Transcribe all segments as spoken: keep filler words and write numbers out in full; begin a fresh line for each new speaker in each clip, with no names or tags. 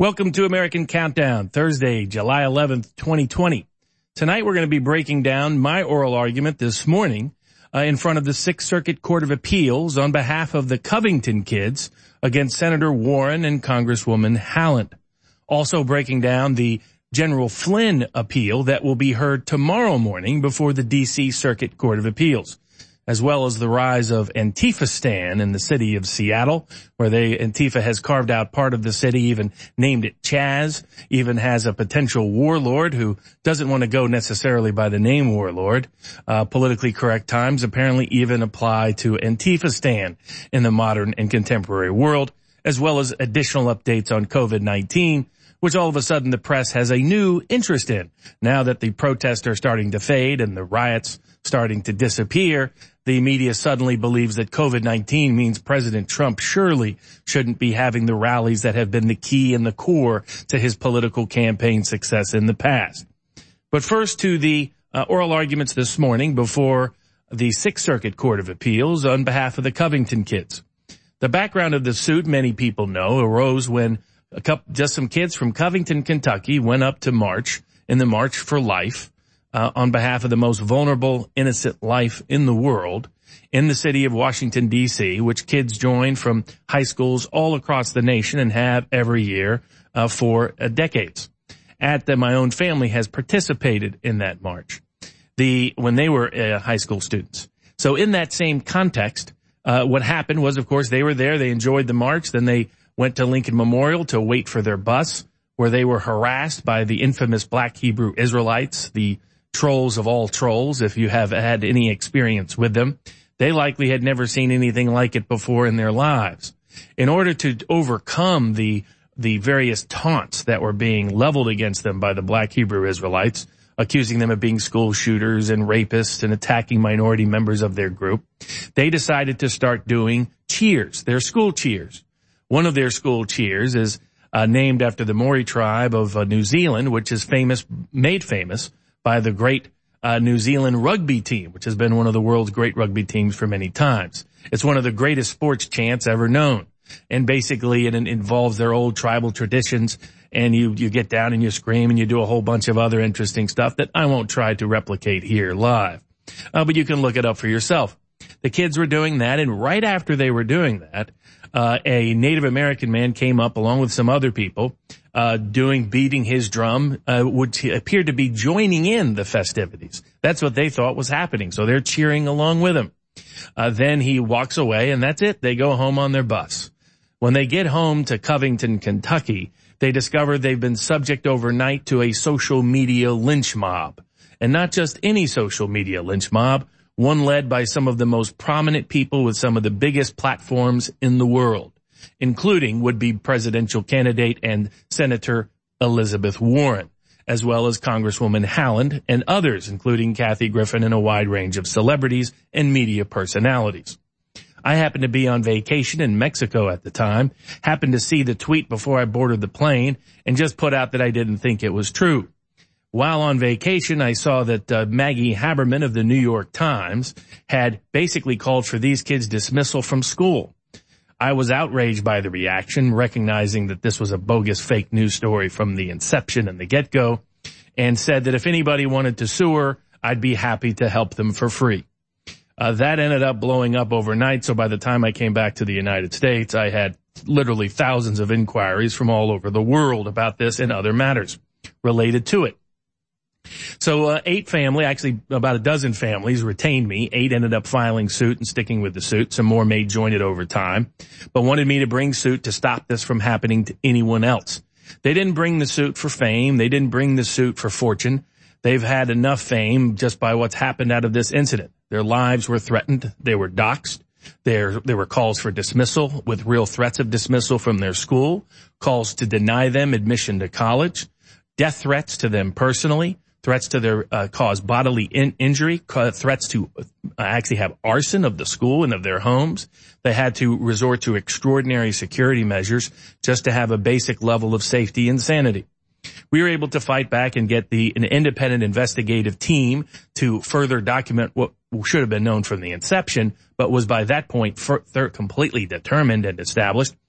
Welcome to American Countdown, Thursday, July eleventh, twenty twenty. Tonight we're going to be breaking down my oral argument this morning uh, in front of the Sixth Circuit Court of Appeals on behalf of the Covington kids against Senator Warren and Congresswoman Haaland. Also breaking down the General Flynn appeal that will be heard tomorrow morning before the D C Circuit Court of Appeals, as well as the rise of Antifa-stan in the city of Seattle, where they, Antifa has carved out part of the city, even named it Chaz, even has a potential warlord who doesn't want to go necessarily by the name warlord. Uh, politically correct times apparently even apply to Antifa-stan in the modern and contemporary world, as well as additional updates on COVID nineteen, which all of a sudden the press has a new interest in. Now that the protests are starting to fade and the riots starting to disappear, the media suddenly believes that COVID nineteen means President Trump surely shouldn't be having the rallies that have been the key and the core to his political campaign success in the past. But first to the uh, oral arguments this morning before the Sixth Circuit Court of Appeals on behalf of the Covington kids. The background of the suit, many people know, arose when a couple, just some kids from Covington, Kentucky went up to march in the March for Life Uh, on behalf of the most vulnerable, innocent life in the world in the city of Washington, D C, which kids join from high schools all across the nation and have every year uh, for uh, decades. At the, my own family has participated in that march the when they were uh, high school students. So in that same context, uh, what happened was, of course, they were there. They enjoyed the march. Then they went to Lincoln Memorial to wait for their bus, where they were harassed by the infamous Black Hebrew Israelites, the trolls of all trolls, if you have had any experience with them. They likely had never seen anything like it before in their lives. In order to overcome the the various taunts that were being leveled against them by the Black Hebrew Israelites, accusing them of being school shooters and rapists and attacking minority members of their group, they decided to start doing cheers, their school cheers. One of their school cheers is uh, named after the Maori tribe of uh, New Zealand, which is famous, made famous by the great uh, New Zealand rugby team, which has been one of the world's great rugby teams for many times. It's one of the greatest sports chants ever known. And basically it involves their old tribal traditions, and you, you get down and you scream and you do a whole bunch of other interesting stuff that I won't try to replicate here live. Uh, but you can look it up for yourself. The kids were doing that, and right after they were doing that, uh, a Native American man came up along with some other people, uh, doing, beating his drum, uh, which appeared to be joining in the festivities. That's what they thought was happening. So they're cheering along with him. Uh, then he walks away, and that's it. They go home on their bus. When they get home to Covington, Kentucky, they discover they've been subject overnight to a social media lynch mob. And not just any social media lynch mob, one led by some of the most prominent people with some of the biggest platforms in the world, including would-be presidential candidate and Senator Elizabeth Warren, as well as Congresswoman Haaland and others, including Kathy Griffin and a wide range of celebrities and media personalities. I happened to be on vacation in Mexico at the time, happened to see the tweet before I boarded the plane, and just put out that I didn't think it was true. While on vacation, I saw that uh, Maggie Haberman of the New York Times had basically called for these kids' dismissal from school. I was outraged by the reaction, recognizing that this was a bogus fake news story from the inception and the get-go, and said that if anybody wanted to sue her, I'd be happy to help them for free. Uh, that ended up blowing up overnight, so by the time I came back to the United States, I had literally thousands of inquiries from all over the world about this and other matters related to it. So uh, eight family, actually about a dozen families retained me. Eight ended up filing suit and sticking with the suit. Some more may join it over time, but wanted me to bring suit to stop this from happening to anyone else. They didn't bring the suit for fame. They didn't bring the suit for fortune. They've had enough fame just by what's happened out of this incident. Their lives were threatened. They were doxxed. There, there were calls for dismissal with real threats of dismissal from their school, calls to deny them admission to college, death threats to them personally, threats to their uh, cause bodily in- injury, uh, threats to uh, actually have arson of the school and of their homes. They had to resort to extraordinary security measures just to have a basic level of safety and sanity. We were able to fight back and get the an independent investigative team to further document what should have been known from the inception, but was by that point for, completely determined and established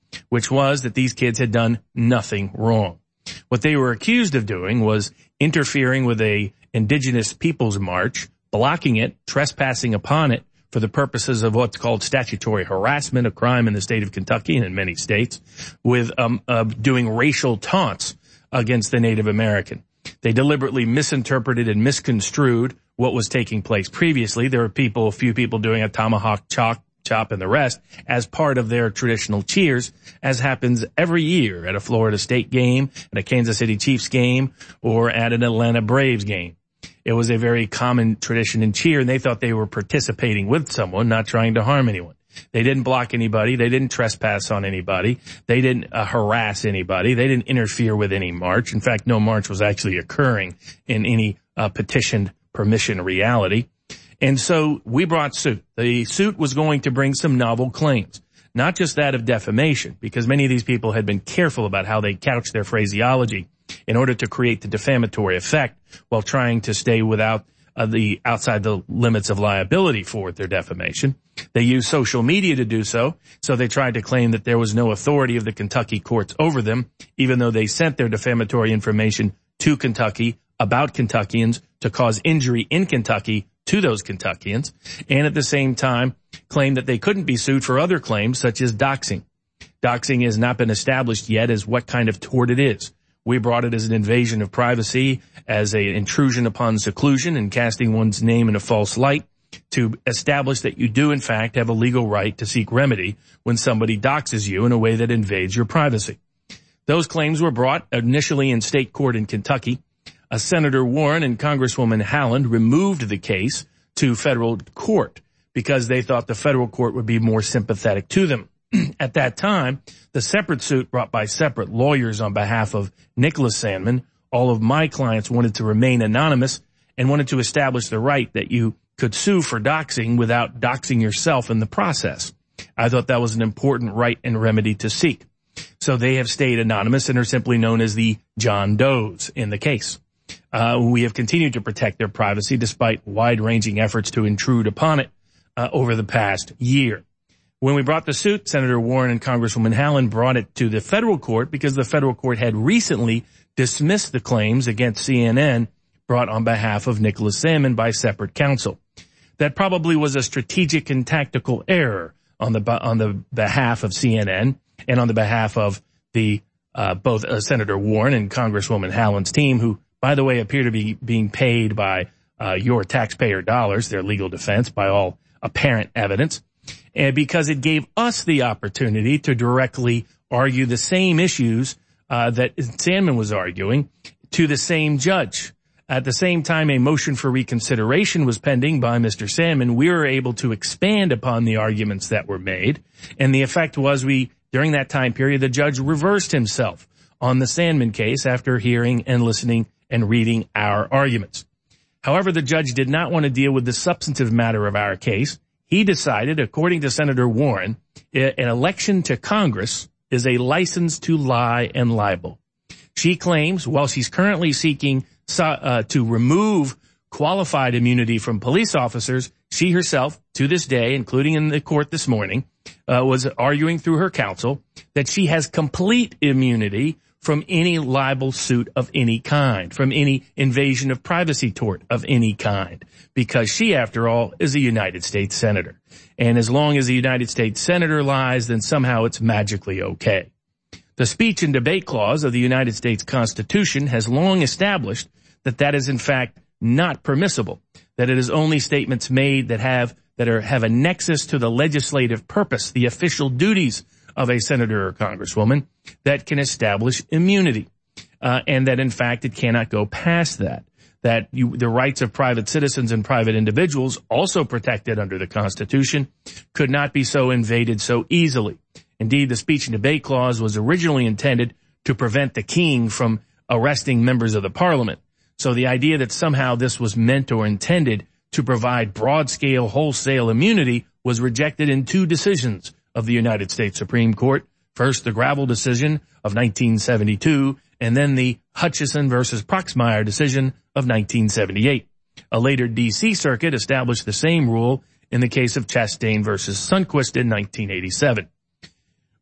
which was that these kids had done nothing wrong. What they were accused of doing was interfering with a indigenous peoples march, blocking it, trespassing upon it for the purposes of what's called statutory harassment, a crime in the state of Kentucky and in many states, with um, uh, doing racial taunts against the Native American. They deliberately misinterpreted and misconstrued what was taking place previously. There were people, a few people doing a tomahawk chop, chop and the rest as part of their traditional cheers, as happens every year at a Florida State game, at a Kansas City Chiefs game, or at an Atlanta Braves game. It was a very common tradition in cheer, and they thought they were participating with someone, not trying to harm anyone. They didn't block anybody. They didn't trespass on anybody. They didn't uh, harass anybody. They didn't interfere with any march. In fact, no march was actually occurring in any uh, petitioned permission reality. And so we brought suit. The suit was going to bring some novel claims, not just that of defamation, because many of these people had been careful about how they couched their phraseology in order to create the defamatory effect while trying to stay without uh, the outside the limits of liability for their defamation. They used social media to do so, so they tried to claim that there was no authority of the Kentucky courts over them, even though they sent their defamatory information to Kentucky about Kentuckians to cause injury in Kentucky to those Kentuckians, and at the same time claimed that they couldn't be sued for other claims such as doxing. Doxing has not been established yet as what kind of tort it is. We brought it as an invasion of privacy, as an intrusion upon seclusion and casting one's name in a false light, to establish that you do in fact have a legal right to seek remedy when somebody doxes you in a way that invades your privacy. Those claims were brought initially in state court in Kentucky. Uh, Senator Warren and Congresswoman Haaland removed the case to federal court because they thought the federal court would be more sympathetic to them. At that time, the separate suit brought by separate lawyers on behalf of Nicholas Sandmann, all of my clients wanted to remain anonymous and wanted to establish the right that you could sue for doxing without doxing yourself in the process. I thought that was an important right and remedy to seek. So they have stayed anonymous and are simply known as the John Does in the case. Uh, we have continued to protect their privacy despite wide-ranging efforts to intrude upon it uh, over the past year. When we brought the suit, Senator Warren and Congresswoman Haaland brought it to the federal court because the federal court had recently dismissed the claims against C N N brought on behalf of Nicholas Sandmann by separate counsel. That probably was a strategic and tactical error on the on the behalf of C N N and on the behalf of the uh, both uh, Senator Warren and Congresswoman Haaland's team, who, by the way, appear to be being paid by uh, your taxpayer dollars, their legal defense, by all apparent evidence, and because it gave us the opportunity to directly argue the same issues uh, that Sandmann was arguing to the same judge. At the same time, a motion for reconsideration was pending by Mister Sandmann. We were able to expand upon the arguments that were made, and the effect was we, during that time period, the judge reversed himself on the Sandmann case after hearing and listening and reading our arguments. However, the judge did not want to deal with the substantive matter of our case. He decided, according to Senator Warren, an election to Congress is a license to lie and libel. She claims, while she's currently seeking uh, to remove qualified immunity from police officers, she herself, to this day, including in the court this morning, uh, was arguing through her counsel that she has complete immunity from any libel suit of any kind, from any invasion of privacy tort of any kind, because she, after all, is a United States senator. And as long as a United States senator lies, then somehow it's magically okay. The speech and debate clause of the United States Constitution has long established that that is in fact not permissible, that it is only statements made that have that are have a nexus to the legislative purpose, the official duties of a senator or congresswoman, that can establish immunity, uh, and that in fact it cannot go past that. That you, the rights of private citizens and private individuals, also protected under the Constitution, could not be so invaded so easily. Indeed, the speech and debate clause was originally intended to prevent the king from arresting members of the parliament. So the idea that somehow this was meant or intended to provide broad-scale wholesale immunity was rejected in two decisions of the United States Supreme Court. First, the Gravel decision of nineteen seventy-two, and then the Hutchison versus Proxmire decision of nineteen seventy-eight. A later D C circuit established the same rule in the case of Chastain versus Sundquist in nineteen eighty-seven.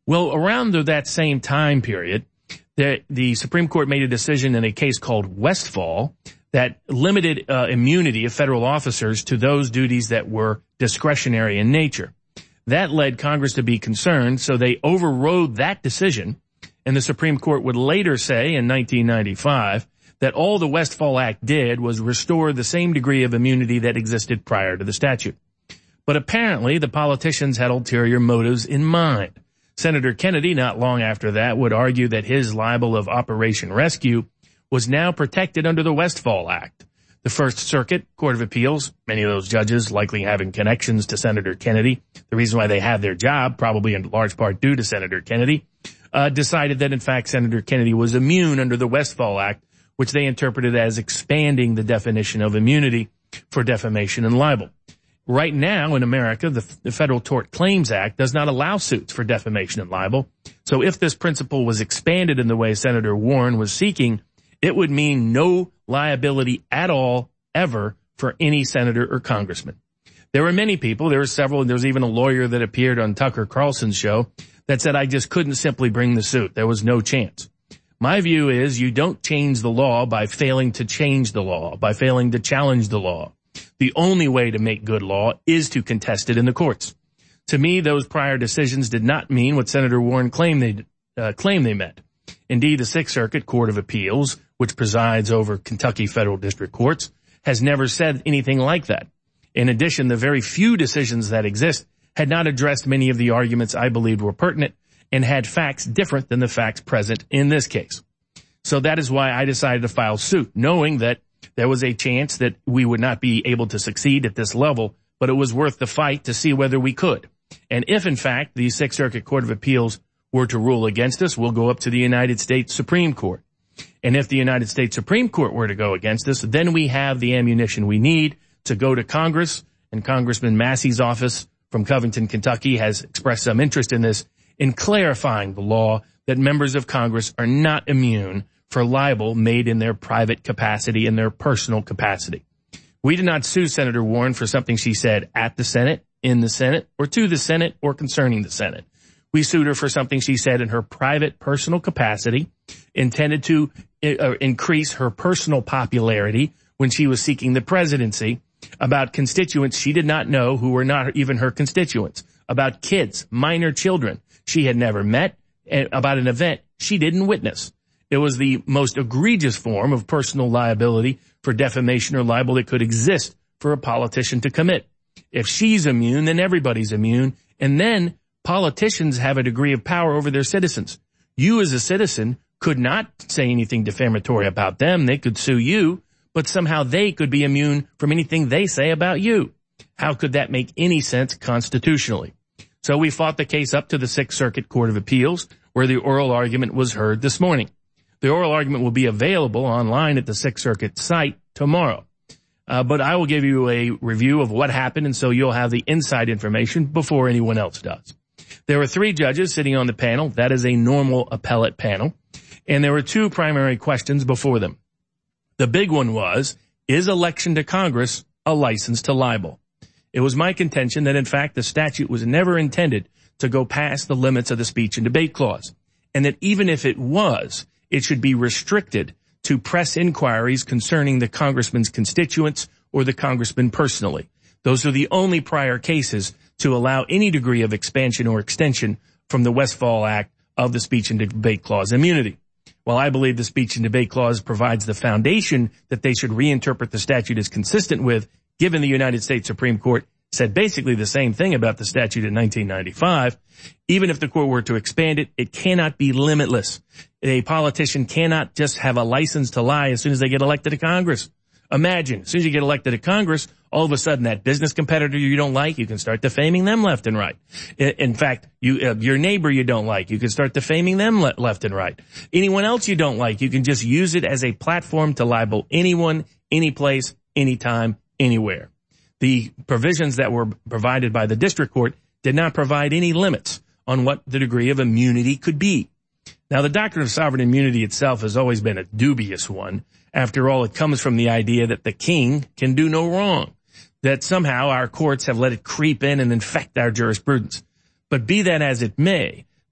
Well, around that same time period, the, the Supreme Court made a decision in a case called Westfall that limited uh, immunity of federal officers to those duties that were discretionary in nature. That led Congress to be concerned, so they overrode that decision, and the Supreme Court would later say in nineteen ninety-five that all the Westfall Act did was restore the same degree of immunity that existed prior to the statute. But apparently the politicians had ulterior motives in mind. Senator Kennedy, not long after that, would argue that his libel of Operation Rescue was now protected under the Westfall Act. The First Circuit Court of Appeals, many of those judges likely having connections to Senator Kennedy, the reason why they have their job, probably in large part due to Senator Kennedy, uh, decided that in fact Senator Kennedy was immune under the Westfall Act, which they interpreted as expanding the definition of immunity for defamation and libel. Right now in America, the, the Federal Tort Claims Act does not allow suits for defamation and libel. So if this principle was expanded in the way Senator Warren was seeking, it would mean no liability at all, ever, for any senator or congressman. There were many people, there were several, and there was even a lawyer that appeared on Tucker Carlson's show that said I just couldn't simply bring the suit. There was no chance. My view is you don't change the law by failing to change the law, by failing to challenge the law. The only way to make good law is to contest it in the courts. To me, those prior decisions did not mean what Senator Warren claimed they, uh, claimed they meant. Indeed, the Sixth Circuit Court of Appeals, which presides over Kentucky federal district courts, has never said anything like that. In addition, the very few decisions that exist had not addressed many of the arguments I believed were pertinent and had facts different than the facts present in this case. So that is why I decided to file suit, knowing that there was a chance that we would not be able to succeed at this level, but it was worth the fight to see whether we could. And if, in fact, the Sixth Circuit Court of Appeals were to rule against us, we'll go up to the United States Supreme Court. And if the United States Supreme Court were to go against us, then we have the ammunition we need to go to Congress, and Congressman Massey's office from Covington, Kentucky, has expressed some interest in this, in clarifying the law that members of Congress are not immune for libel made in their private capacity, in their personal capacity. We did not sue Senator Warren for something she said at the Senate, in the Senate, or to the Senate, or concerning the Senate. We sued her for something she said in her private personal capacity, intended to uh, increase her personal popularity when she was seeking the presidency, about constituents she did not know who were not even her constituents, about kids, minor children she had never met, and about an event she didn't witness. It was the most egregious form of personal liability for defamation or libel that could exist for a politician to commit. If she's immune, then everybody's immune, and then politicians have a degree of power over their citizens. You as a citizen could not say anything defamatory about them. They could sue you, but somehow they could be immune from anything they say about you. How could that make any sense constitutionally? So we fought the case up to the Sixth Circuit Court of Appeals, where the oral argument was heard this morning. The oral argument will be available online at the Sixth Circuit site tomorrow. Uh, but I will give you a review of what happened, and so you'll have the inside information before anyone else does. There were three judges sitting on the panel. That is a normal appellate panel. And there were two primary questions before them. The big one was, is election to Congress a license to libel? It was my contention that, in fact, the statute was never intended to go past the limits of the speech and debate clause, and that even if it was, it should be restricted to press inquiries concerning the congressman's constituents or the congressman personally. Those are the only prior cases to allow any degree of expansion or extension from the Westfall Act of the speech and debate clause immunity. While I believe the speech and debate clause provides the foundation that they should reinterpret the statute as consistent with, given the United States Supreme Court said basically the same thing about the statute in nineteen ninety-five, even if the court were to expand it, it cannot be limitless. A politician cannot just have a license to lie as soon as they get elected to Congress. Imagine, as soon as you get elected to Congress, all of a sudden that business competitor you don't like, you can start defaming them left and right. In fact, you, uh, your neighbor you don't like, you can start defaming them le- left and right. Anyone else you don't like, you can just use it as a platform to libel anyone, any place, anytime, anywhere. The provisions that were provided by the district court did not provide any limits on what the degree of immunity could be. Now, the doctrine of sovereign immunity itself has always been a dubious one. After all, it comes from the idea that the king can do no wrong, that somehow our courts have let it creep in and infect our jurisprudence. But be that as it may,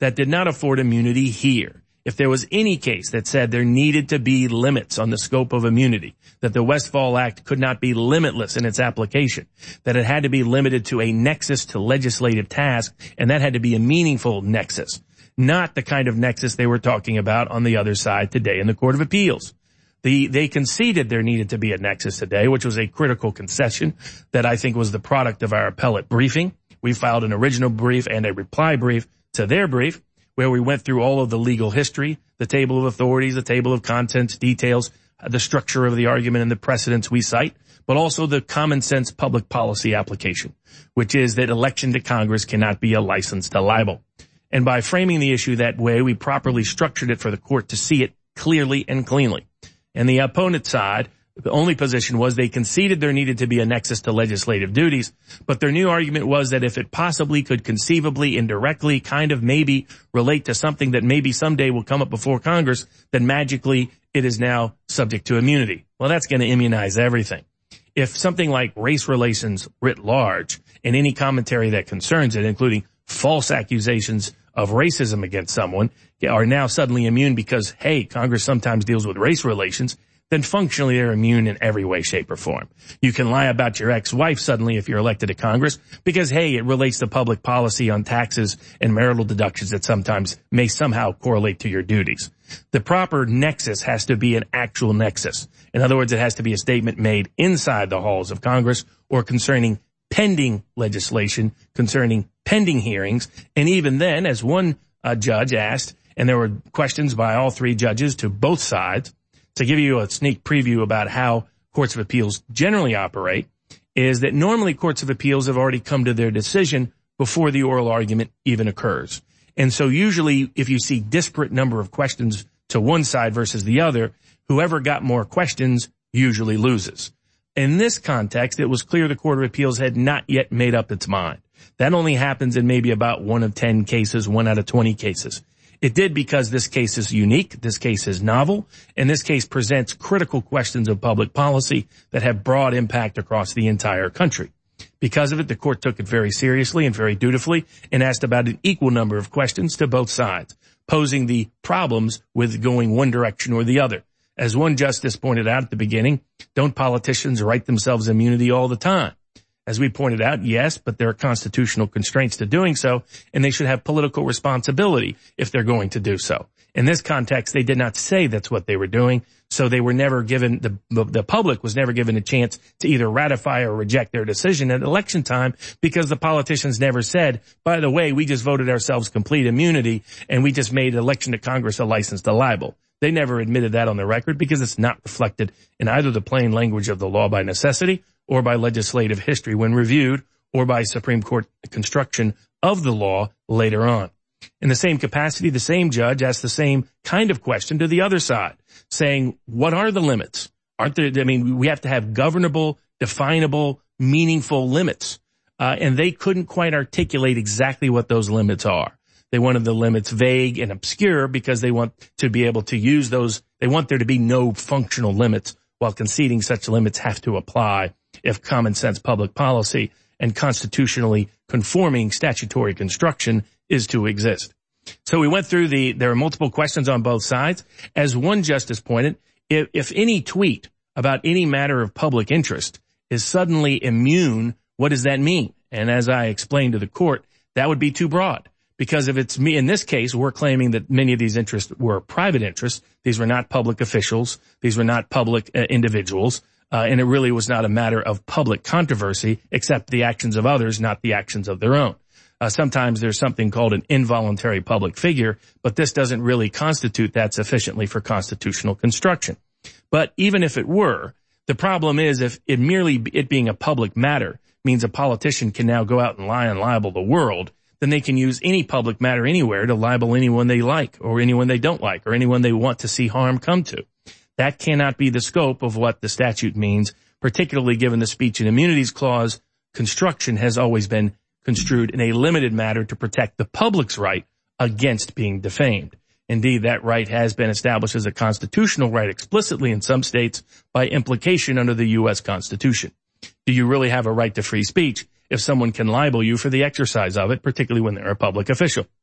that did not afford immunity here. If there was any case that said there needed to be limits on the scope of immunity, that the Westfall Act could not be limitless in its application, that it had to be limited to a nexus to legislative task, and that had to be a meaningful nexus, not the kind of nexus they were talking about on the other side today in the Court of Appeals. The, they conceded there needed to be a nexus today, which was a critical concession that I think was the product of our appellate briefing. We filed an original brief and a reply brief to their brief, where we went through all of the legal history, the table of authorities, the table of contents, details, the structure of the argument and the precedents we cite, but also the common sense public policy application, which is that election to Congress cannot be a license to libel. And by framing the issue that way, we properly structured it for the court to see it clearly and cleanly. And the opponent side, the only position was they conceded there needed to be a nexus to legislative duties, but their new argument was that if it possibly could conceivably, indirectly, kind of maybe relate to something that maybe someday will come up before Congress, then magically it is now subject to immunity. Well, that's going to immunize everything. If something like race relations writ large and any commentary that concerns it, including false accusations of racism against someone, are now suddenly immune because, hey, Congress sometimes deals with race relations, then functionally they're immune in every way, shape, or form. You can lie about your ex-wife suddenly if you're elected to Congress because, hey, it relates to public policy on taxes and marital deductions that sometimes may somehow correlate to your duties. The proper nexus has to be an actual nexus. In other words, it has to be a statement made inside the halls of Congress or concerning pending legislation, concerning pending hearings. And even then, as one uh, judge asked, and there were questions by all three judges to both sides, to give you a sneak preview about how courts of appeals generally operate, is that normally courts of appeals have already come to their decision before the oral argument even occurs. And so usually if you see disparate number of questions to one side versus the other, whoever got more questions usually loses. In this context, it was clear the Court of Appeals had not yet made up its mind. That only happens in maybe about one of ten cases, one out of twenty cases. It did because this case is unique, this case is novel, and this case presents critical questions of public policy that have broad impact across the entire country. Because of it, the court took it very seriously and very dutifully and asked about an equal number of questions to both sides, posing the problems with going one direction or the other. As one justice pointed out at the beginning, don't politicians write themselves immunity all the time? As we pointed out, yes, but there are constitutional constraints to doing so, and they should have political responsibility if they're going to do so. In this context, they did not say that's what they were doing, so they were never given, the, the public was never given a chance to either ratify or reject their decision at election time because the politicians never said, by the way, we just voted ourselves complete immunity and we just made election to Congress a license to libel. They never admitted that on the record because it's not reflected in either the plain language of the law by necessity or by legislative history when reviewed, or by Supreme Court construction of the law later on. In the same capacity, the same judge asked the same kind of question to the other side, saying, what are the limits? Aren't there, I mean, we have to have governable, definable, meaningful limits. Uh, and they couldn't quite articulate exactly what those limits are. They wanted the limits vague and obscure because they want to be able to use those, they want there to be no functional limits, while conceding such limits have to apply if common sense public policy and constitutionally conforming statutory construction is to exist. So we went through the, there are multiple questions on both sides. As one justice pointed, if, if any tweet about any matter of public interest is suddenly immune, what does that mean? And as I explained to the court, that would be too broad. Because if it's me, in this case, we're claiming that many of these interests were private interests. These were not public officials. These were not public uh, individuals. Uh, and it really was not a matter of public controversy, except the actions of others, not the actions of their own. Uh, sometimes there's something called an involuntary public figure, but this doesn't really constitute that sufficiently for constitutional construction. But even if it were, the problem is if it merely, it being a public matter means a politician can now go out and lie and libel the world, then they can use any public matter anywhere to libel anyone they like or anyone they don't like or anyone they want to see harm come to. That cannot be the scope of what the statute means, particularly given the Speech and Immunities Clause. Construction has always been construed in a limited matter to protect the public's right against being defamed. Indeed, that right has been established as a constitutional right explicitly in some states by implication under the U S Constitution. Do you really have a right to free speech if someone can libel you for the exercise of it, particularly when they're a public official?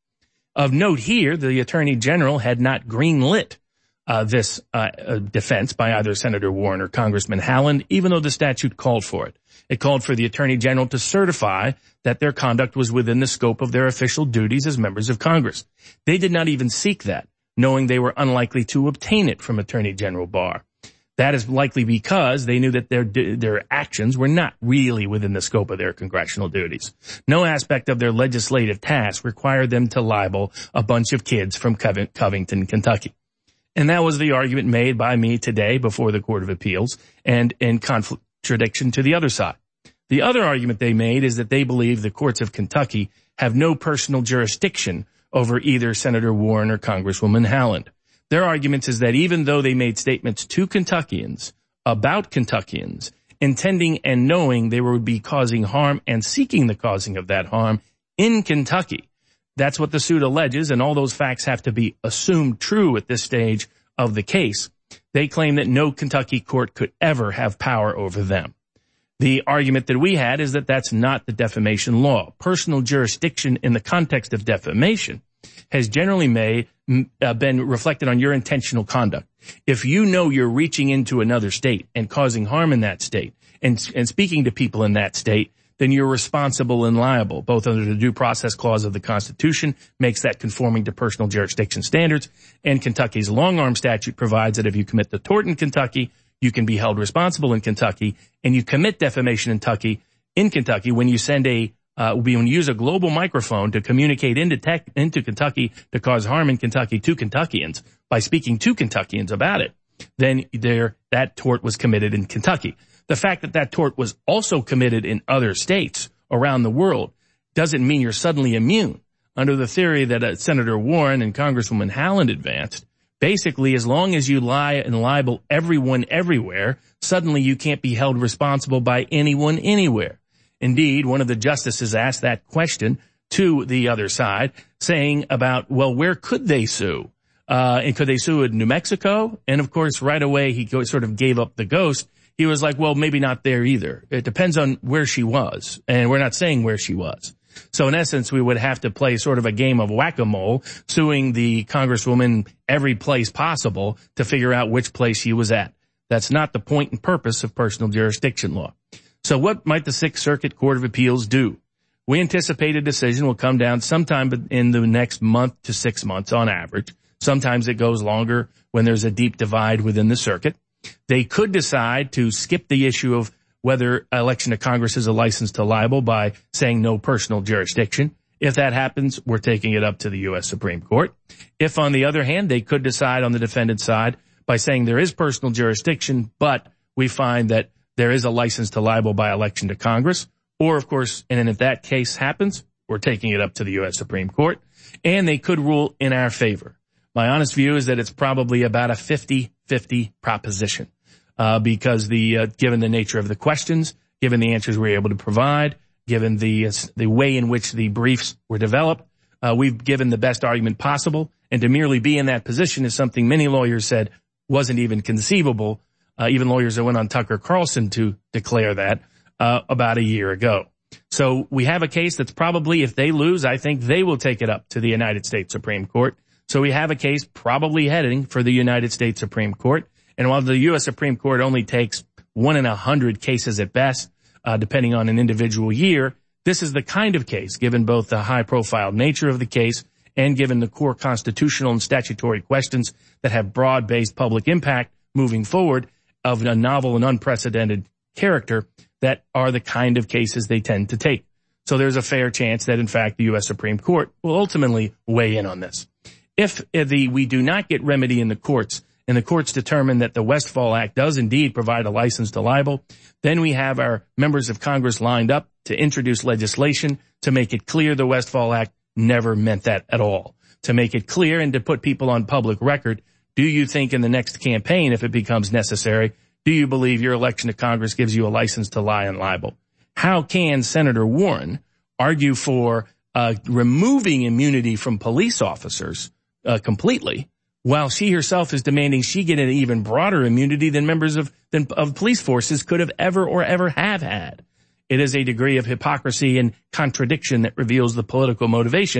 Of note here, the Attorney General had not greenlit uh, this uh, uh, defense by either Senator Warren or Congressman Haaland, even though the statute called for it. It called for the Attorney General to certify that their conduct was within the scope of their official duties as members of Congress. They did not even seek that, knowing they were unlikely to obtain it from Attorney General Barr. That is likely because they knew that their their actions were not really within the scope of their congressional duties. No aspect of their legislative task required them to libel a bunch of kids from Covington, Kentucky. And that was the argument made by me today before the Court of Appeals and in contradiction to the other side. The other argument they made is that they believe the courts of Kentucky have no personal jurisdiction over either Senator Warren or Congresswoman Haaland. Their argument is that even though they made statements to Kentuckians about Kentuckians, intending and knowing they would be causing harm and seeking the causing of that harm in Kentucky, that's what the suit alleges, and all those facts have to be assumed true at this stage of the case. They claim that no Kentucky court could ever have power over them. The argument that we had is that that's not the defamation law. Personal jurisdiction in the context of defamation has generally made, uh, been reflected on your intentional conduct. If you know you're reaching into another state and causing harm in that state and, and speaking to people in that state, then you're responsible and liable, both under the due process clause of the Constitution, makes that conforming to personal jurisdiction standards, and Kentucky's long-arm statute provides that if you commit the tort in Kentucky, you can be held responsible in Kentucky, and you commit defamation in Kentucky, in Kentucky when you send a Uh, when you use a global microphone to communicate into tech, into Kentucky to cause harm in Kentucky to Kentuckians by speaking to Kentuckians about it, then there, that tort was committed in Kentucky. The fact that that tort was also committed in other states around the world doesn't mean you're suddenly immune. Under the theory that uh, Senator Warren and Congresswoman Haaland advanced, basically as long as you lie and libel everyone everywhere, suddenly you can't be held responsible by anyone anywhere. Indeed, one of the justices asked that question to the other side, saying about, well, where could they sue? Uh, and could they sue in New Mexico? And of course, right away, he go, sort of gave up the ghost. He was like, well, maybe not there either. It depends on where she was. And we're not saying where she was. So in essence, we would have to play sort of a game of whack-a-mole, suing the Congresswoman every place possible to figure out which place she was at. That's not the point and purpose of personal jurisdiction law. So what might the Sixth Circuit Court of Appeals do? We anticipate a decision will come down sometime in the next month to six months on average. Sometimes it goes longer when there's a deep divide within the circuit. They could decide to skip the issue of whether election to Congress is a license to libel by saying no personal jurisdiction. If that happens, we're taking it up to the U S Supreme Court. If, on the other hand, they could decide on the defendant's side by saying there is personal jurisdiction, but we find that there is a license to libel by election to Congress, or of course, and if that case happens, we're taking it up to the U S Supreme Court, and they could rule in our favor. My honest view is that it's probably about a fifty-fifty proposition, uh, because the, uh, given the nature of the questions, given the answers we were able to provide, given the, uh, the way in which the briefs were developed, uh, we've given the best argument possible, and to merely be in that position is something many lawyers said wasn't even conceivable. Uh, even lawyers that went on Tucker Carlson to declare that uh, about a year ago. So we have a case that's probably, if they lose, I think they will take it up to the United States Supreme Court. So we have a case probably heading for the United States Supreme Court. And while the U S Supreme Court only takes one in a hundred cases at best, uh, depending on an individual year, this is the kind of case, given both the high-profile nature of the case and given the core constitutional and statutory questions that have broad-based public impact moving forward, of a novel and unprecedented character, that are the kind of cases they tend to take. So there's a fair chance that, in fact, the U S Supreme Court will ultimately weigh in on this. If the we do not get remedy in the courts, and the courts determine that the Westfall Act does indeed provide a license to libel, then we have our members of Congress lined up to introduce legislation to make it clear the Westfall Act never meant that at all. To make it clear and to put people on public record, do you think in the next campaign, if it becomes necessary, do you believe your election to Congress gives you a license to lie and libel? How can Senator Warren argue for uh, removing immunity from police officers uh, completely, while she herself is demanding she get an even broader immunity than members of, than, of police forces could have ever or ever have had? It is a degree of hypocrisy and contradiction that reveals the political motivation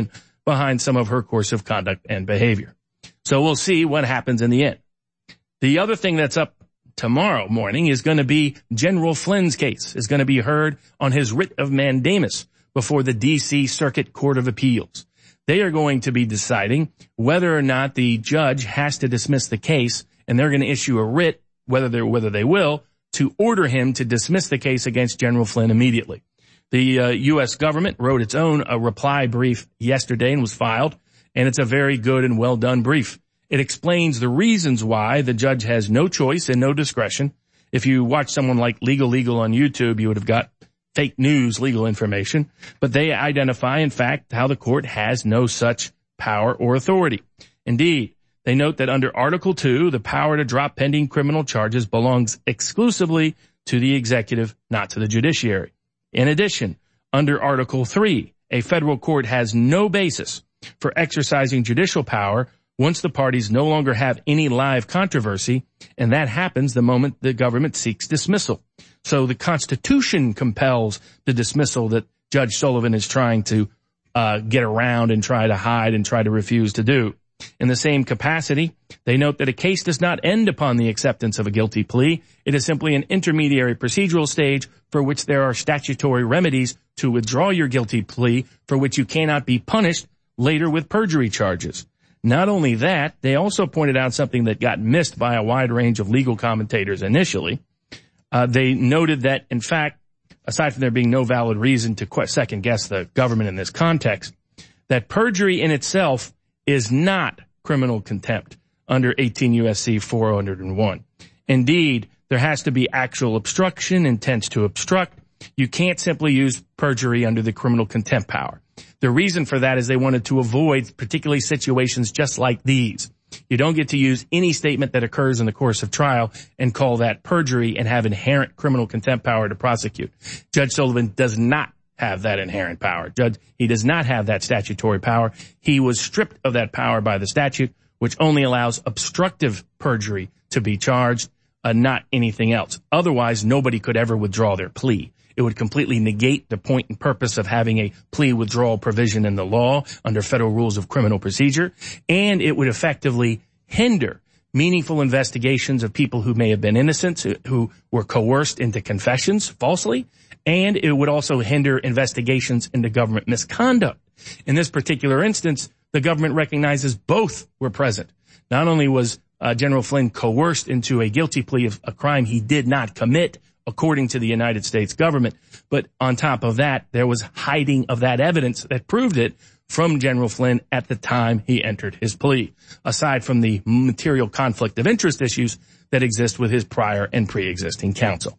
behind some of her course of conduct and behavior. So we'll see what happens in the end. The other thing that's up tomorrow morning is going to be General Flynn's case is going to be heard on his writ of mandamus before the D C Circuit Court of Appeals. They are going to be deciding whether or not the judge has to dismiss the case, and they're going to issue a writ, whether they whether they will, to order him to dismiss the case against General Flynn immediately. The uh, U S government wrote its own a reply brief yesterday and was filed, and it's a very good and well done brief. It explains the reasons why the judge has no choice and no discretion. If you watch someone like Legal Legal on YouTube, you would have got fake news legal information, but they identify, in fact, how the court has no such power or authority. Indeed, they note that under Article two, the power to drop pending criminal charges belongs exclusively to the executive, not to the judiciary. In addition, under Article three, a federal court has no basis for exercising judicial power once the parties no longer have any live controversy, and that happens the moment the government seeks dismissal. So the Constitution compels the dismissal that Judge Sullivan is trying to uh get around and try to hide and try to refuse to do. In the same capacity, they note that a case does not end upon the acceptance of a guilty plea. It is simply an intermediary procedural stage for which there are statutory remedies to withdraw your guilty plea, for which you cannot be punished later with perjury charges. Not only that, they also pointed out something that got missed by a wide range of legal commentators initially. Uh, they noted that, in fact, aside from there being no valid reason to qu- second-guess the government in this context, that perjury in itself is not criminal contempt under eighteen U S C four oh one. Indeed, there has to be actual obstruction, intent to obstruct. You can't simply use perjury under the criminal contempt power. The reason for that is they wanted to avoid particularly situations just like these. You don't get to use any statement that occurs in the course of trial and call that perjury and have inherent criminal contempt power to prosecute. Judge Sullivan does not have that inherent power. Judge, he does not have that statutory power. He was stripped of that power by the statute, which only allows obstructive perjury to be charged, uh, not anything else. Otherwise, nobody could ever withdraw their plea. It would completely negate the point and purpose of having a plea withdrawal provision in the law under federal rules of criminal procedure, and it would effectively hinder meaningful investigations of people who may have been innocent, who were coerced into confessions falsely, and it would also hinder investigations into government misconduct. In this particular instance, the government recognizes both were present. Not only was uh, General Flynn coerced into a guilty plea of a crime he did not commit, according to the United States government, but on top of that, there was hiding of that evidence that proved it from General Flynn at the time he entered his plea, aside from the material conflict of interest issues that exist with his prior and pre-existing counsel.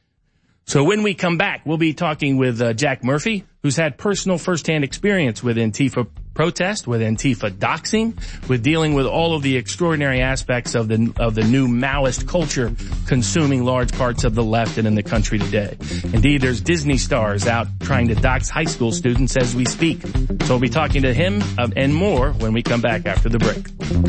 So when we come back, we'll be talking with uh, Jack Murphy, who's had personal firsthand experience with Antifa protest, with Antifa doxing, with dealing with all of the extraordinary aspects of the of the new Maoist culture consuming large parts of the left and in the country today. Indeed, there's Disney stars out trying to dox high school students as we speak. So we'll be talking to him uh, and more when we come back after the break.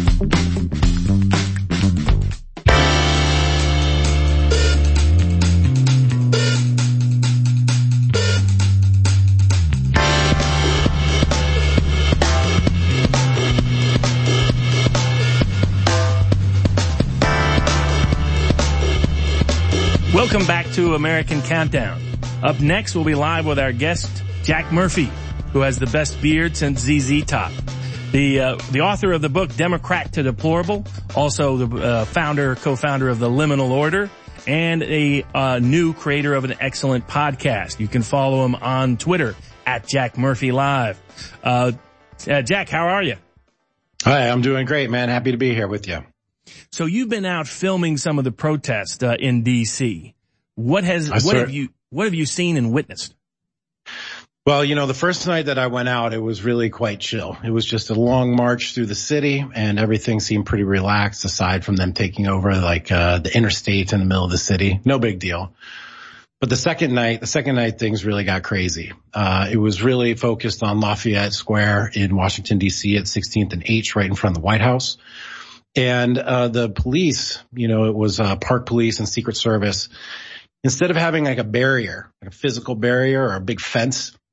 Welcome back to American Countdown. Up next, we'll be live with our guest, Jack Murphy, who has the best beard since Z Z Top. The uh, the author of the book Democrat to Deplorable, also the uh, founder, co-founder of the Liminal Order, and a uh, new creator of an excellent podcast. You can follow him on Twitter at Jack Murphy Live. Uh, uh, Jack, how are you?
Hi, I'm doing great, man. Happy to be here with you.
So you've been out filming some of the protests uh, in D C. What has
I
what
start-
have you what have you seen and witnessed?
Well, you know, the first night that I went out, it was really quite chill. It was just a long march through the city, and everything seemed pretty relaxed aside from them taking over like uh the interstate in the middle of the city. No big deal. But the second night, the second night things really got crazy. Uh it was really focused on Lafayette Square in Washington, D C at sixteenth and H, right in front of the White House. And uh the police, you know, it was uh Park Police and Secret Service. Instead of having like a barrier, like a physical barrier or a big fence,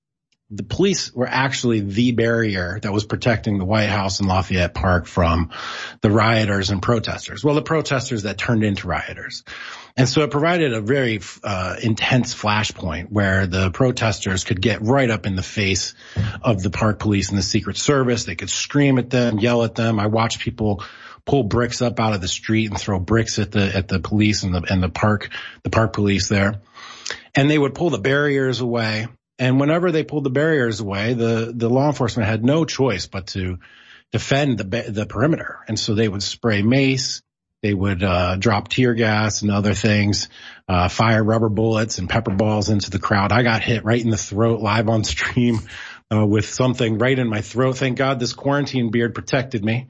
the police were actually the barrier that was protecting the White House and Lafayette Park from the rioters and protesters. Well, the protesters that turned into rioters. And so it provided a very uh, intense flashpoint where the protesters could get right up in the face of the park police and the Secret Service. They could scream at them, yell at them. I watched people pull bricks up out of the street and throw bricks at the at the police and the and the park the park police there. And they would pull the barriers away. And whenever they pulled the barriers away, the the law enforcement had no choice but to defend the the perimeter. And so they would spray mace. They would uh drop tear gas and other things, uh fire rubber bullets and pepper balls into the crowd. I got hit right in the throat live on stream uh with something right in my throat. Thank God this quarantine beard protected me.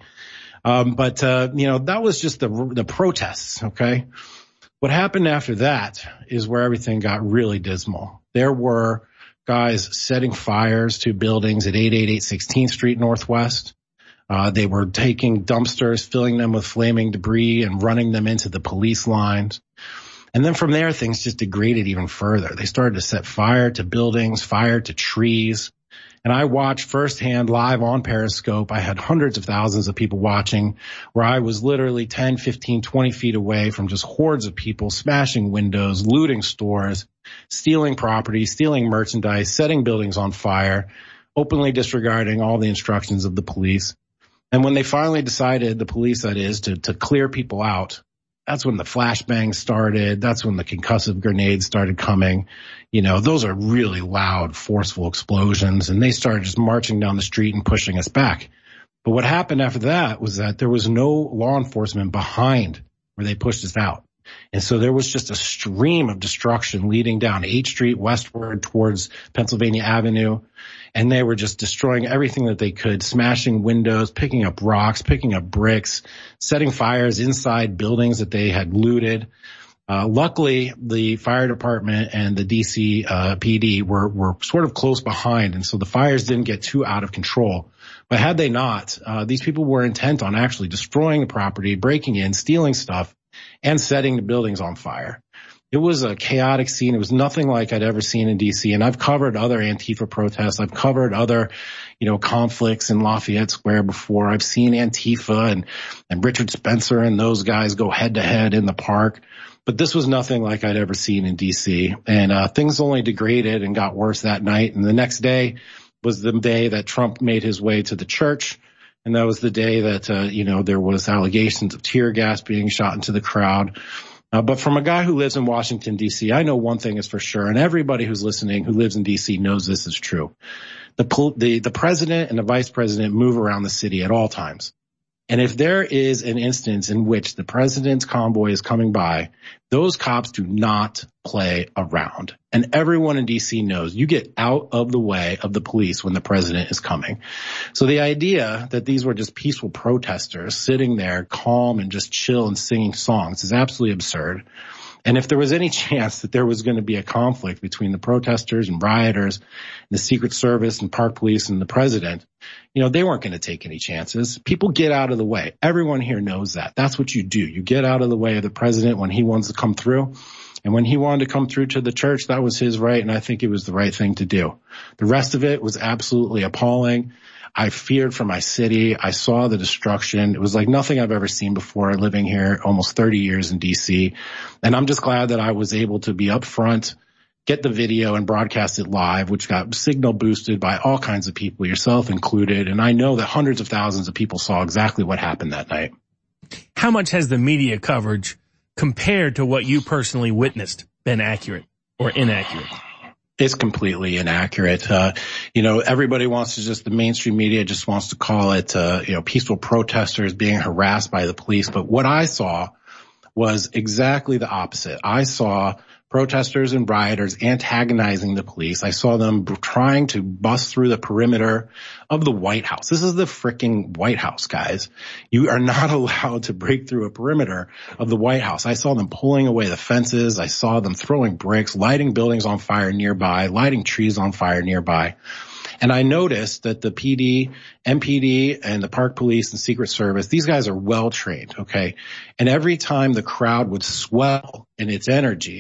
Um but uh you know, that was just the the protests, okay? What happened after that is where everything got really dismal. There were guys setting fires to buildings at eight eighty-eight sixteenth Street Northwest. Uh, they were taking dumpsters, filling them with flaming debris and running them into the police lines. And then from there, things just degraded even further. They started to set fire to buildings, fire to trees. And I watched firsthand live on Periscope. I had hundreds of thousands of people watching where I was literally ten, fifteen, twenty feet away from just hordes of people smashing windows, looting stores, stealing property, stealing merchandise, setting buildings on fire, openly disregarding all the instructions of the police. And when they finally decided, the police that is, to, to clear people out, that's when the flashbangs started. That's when the concussive grenades started coming. You know, those are really loud, forceful explosions. And they started just marching down the street and pushing us back. But what happened after that was that there was no law enforcement behind where they pushed us out. And so there was just a stream of destruction leading down eighth Street westward towards Pennsylvania Avenue. And they were just destroying everything that they could, smashing windows, picking up rocks, picking up bricks, setting fires inside buildings that they had looted. Uh, luckily, the fire department and the D C uh, P D were, were sort of close behind. And so the fires didn't get too out of control. But had they not, uh, these people were intent on actually destroying the property, breaking in, stealing stuff, and setting the buildings on fire. It was a chaotic scene. It was nothing like I'd ever seen in D C. And I've covered other Antifa protests. I've covered other, you know, conflicts in Lafayette Square before. I've seen Antifa and, and Richard Spencer and those guys go head to head in the park. But this was nothing like I'd ever seen in D C. And, uh, things only degraded and got worse that night. And the next day was the day that Trump made his way to the church. And that was the day that, uh, you know, there was allegations of tear gas being shot into the crowd. Uh, but from a guy who lives in Washington, D C, I know one thing is for sure, and everybody who's listening who lives in D C knows this is true. The, the, the president and the vice president move around the city at all times. And if there is an instance in which the president's convoy is coming by, those cops do not play around. And everyone in D C knows you get out of the way of the police when the president is coming. So the idea that these were just peaceful protesters sitting there calm and just chill and singing songs is absolutely absurd. And if there was any chance that there was going to be a conflict between the protesters and rioters, and the Secret Service and Park Police and the president, you know, they weren't going to take any chances. People get out of the way. Everyone here knows that. That's what you do. You get out of the way of the president when he wants to come through. And when he wanted to come through to the church, that was his right. And I think it was the right thing to do. The rest of it was absolutely appalling. I feared for my city. I saw the destruction. It was like nothing I've ever seen before living here almost thirty years in D C. And I'm just glad that I was able to be up front, get the video and broadcast it live, which got signal boosted by all kinds of people, yourself included. And I know that hundreds of thousands of people saw exactly what happened that night.
How much has the media coverage compared to what you personally witnessed been accurate or inaccurate?
It's completely inaccurate. Uh, you know, everybody wants to just, the mainstream media just wants to call it, uh, you know, peaceful protesters being harassed by the police. But what I saw was exactly the opposite. I saw protesters and rioters antagonizing the police. I saw them trying to bust through the perimeter of the White House. This is the freaking White House, guys. You are not allowed to break through a perimeter of the White House. I saw them pulling away the fences. I saw them throwing bricks, lighting buildings on fire nearby, lighting trees on fire nearby. And I noticed that the P D, M P D, and the Park Police and Secret Service, these guys are well trained, okay? And every time the crowd would swell in its energy,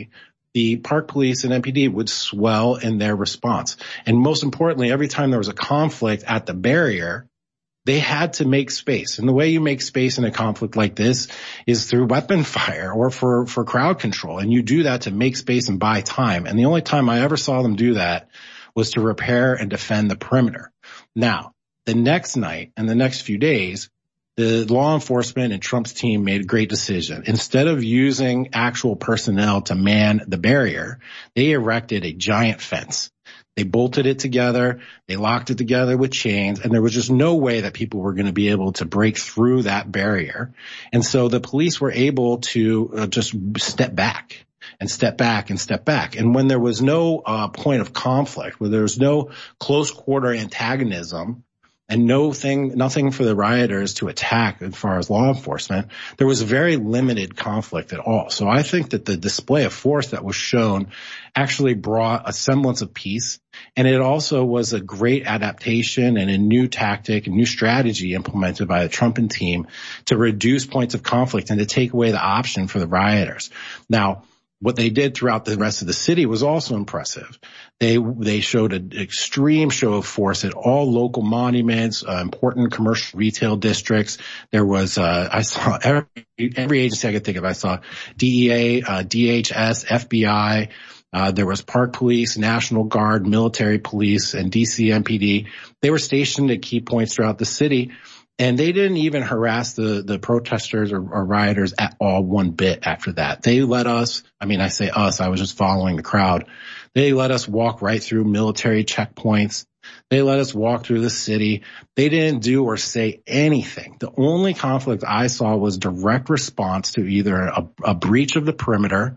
the Park Police and M P D would swell in their response. And most importantly, every time there was a conflict at the barrier, they had to make space. And the way you make space in a conflict like this is through weapon fire or for, for crowd control. And you do that to make space and buy time. And the only time I ever saw them do that was to repair and defend the perimeter. Now, the next night and the next few days, the law enforcement and Trump's team made a great decision. Instead of using actual personnel to man the barrier, they erected a giant fence. They bolted it together. They locked it together with chains, and there was just no way that people were going to be able to break through that barrier. And so the police were able to uh, just step back and step back and step back. And when there was no uh, point of conflict, where there was no close quarter antagonism, and no thing, nothing for the rioters to attack as far as law enforcement, there was very limited conflict at all. So I think that the display of force that was shown actually brought a semblance of peace. And it also was a great adaptation and a new tactic, a new strategy implemented by the Trump and team to reduce points of conflict and to take away the option for the rioters. Now, what they did throughout the rest of the city was also impressive. They they showed an extreme show of force at all local monuments, uh, important commercial retail districts. There was, uh, I saw every, every agency I could think of. I saw D E A, uh, D H S, F B I. Uh, there was Park Police, National Guard, military police, and D C M P D. They were stationed at key points throughout the city. And they didn't even harass the, the protesters or, or rioters at all one bit after that. They let us, I mean, I say us, I was just following the crowd. They let us walk right through military checkpoints. They let us walk through the city. They didn't do or say anything. The only conflict I saw was direct response to either a, a breach of the perimeter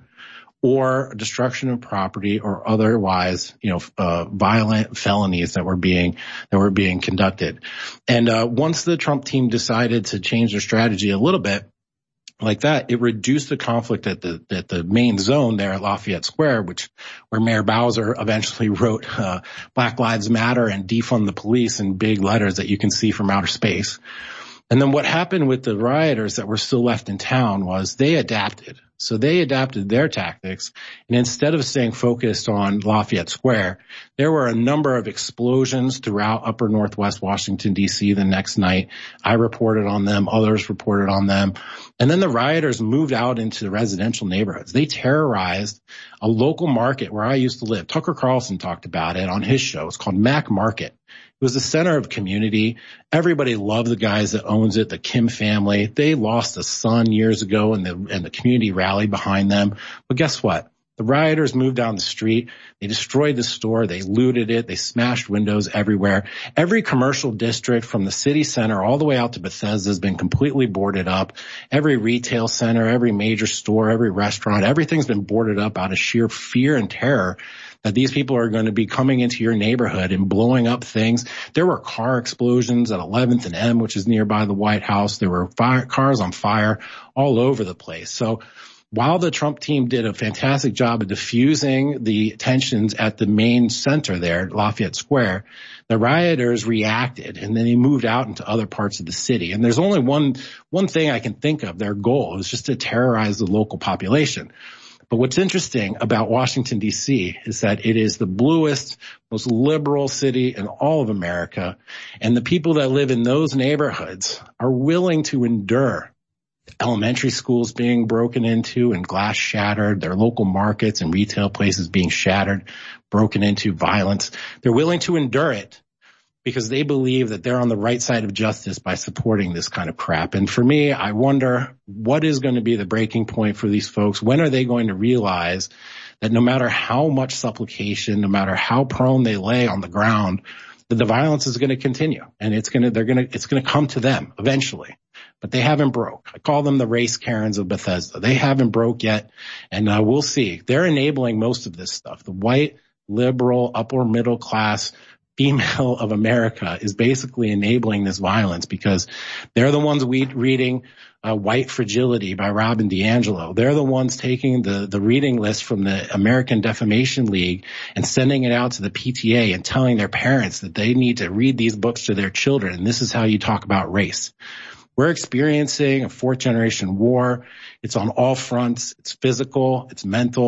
or destruction of property or otherwise, you know, uh, violent felonies that were being, that were being conducted. And, uh, once the Trump team decided to change their strategy a little bit like that, it reduced the conflict at the, at the main zone there at Lafayette Square, which, where Mayor Bowser eventually wrote, uh, Black Lives Matter and defund the police in big letters that you can see from outer space. And then what happened with the rioters that were still left in town was they adapted. So they adapted their tactics, and instead of staying focused on Lafayette Square, there were a number of explosions throughout upper northwest Washington, D C the next night. I reported on them. Others reported on them. And then the rioters moved out into the residential neighborhoods. They terrorized a local market where I used to live. Tucker Carlson talked about it on his show. It's called Mac Market. It was the center of community. Everybody loved the guys that owns it, the Kim family. They lost a son years ago, and the and the community rallied behind them. But guess what? The rioters moved down the street. They destroyed the store. They looted it. They smashed windows everywhere. Every commercial district from the city center all the way out to Bethesda has been completely boarded up. Every retail center, every major store, every restaurant, everything's been boarded up out of sheer fear and terror that these people are going to be coming into your neighborhood and blowing up things. There were car explosions at eleventh and M, which is nearby the White House. There were fire, cars on fire all over the place. So while the Trump team did a fantastic job of diffusing the tensions at the main center there, Lafayette Square, the rioters reacted, and then they moved out into other parts of the city. And there's only one, one thing I can think of. Their goal is just to terrorize the local population. But what's interesting about Washington, D C is that it is the bluest, most liberal city in all of America. And the people that live in those neighborhoods are willing to endure elementary schools being broken into and glass shattered, their local markets and retail places being shattered, broken into, violence. They're willing to endure it because they believe that they're on the right side of justice by supporting this kind of crap. And for me, I wonder what is going to be the breaking point for these folks. When are they going to realize that no matter how much supplication, no matter how prone they lay on the ground, that the violence is going to continue, and it's going to, they're going to, it's going to come to them eventually. But they haven't broke. I call them the race Karens of Bethesda. They haven't broke yet, and uh, we'll see. They're enabling most of this stuff. The white, liberal, upper middle class female of America is basically enabling this violence because they're the ones we reading uh, White Fragility by Robin DiAngelo. They're the ones taking the, the reading list from the American Defamation League and sending it out to the P T A and telling their parents that they need to read these books to their children. And this is how you talk about race. We're experiencing a fourth generation war. It's on all fronts. It's physical. It's mental.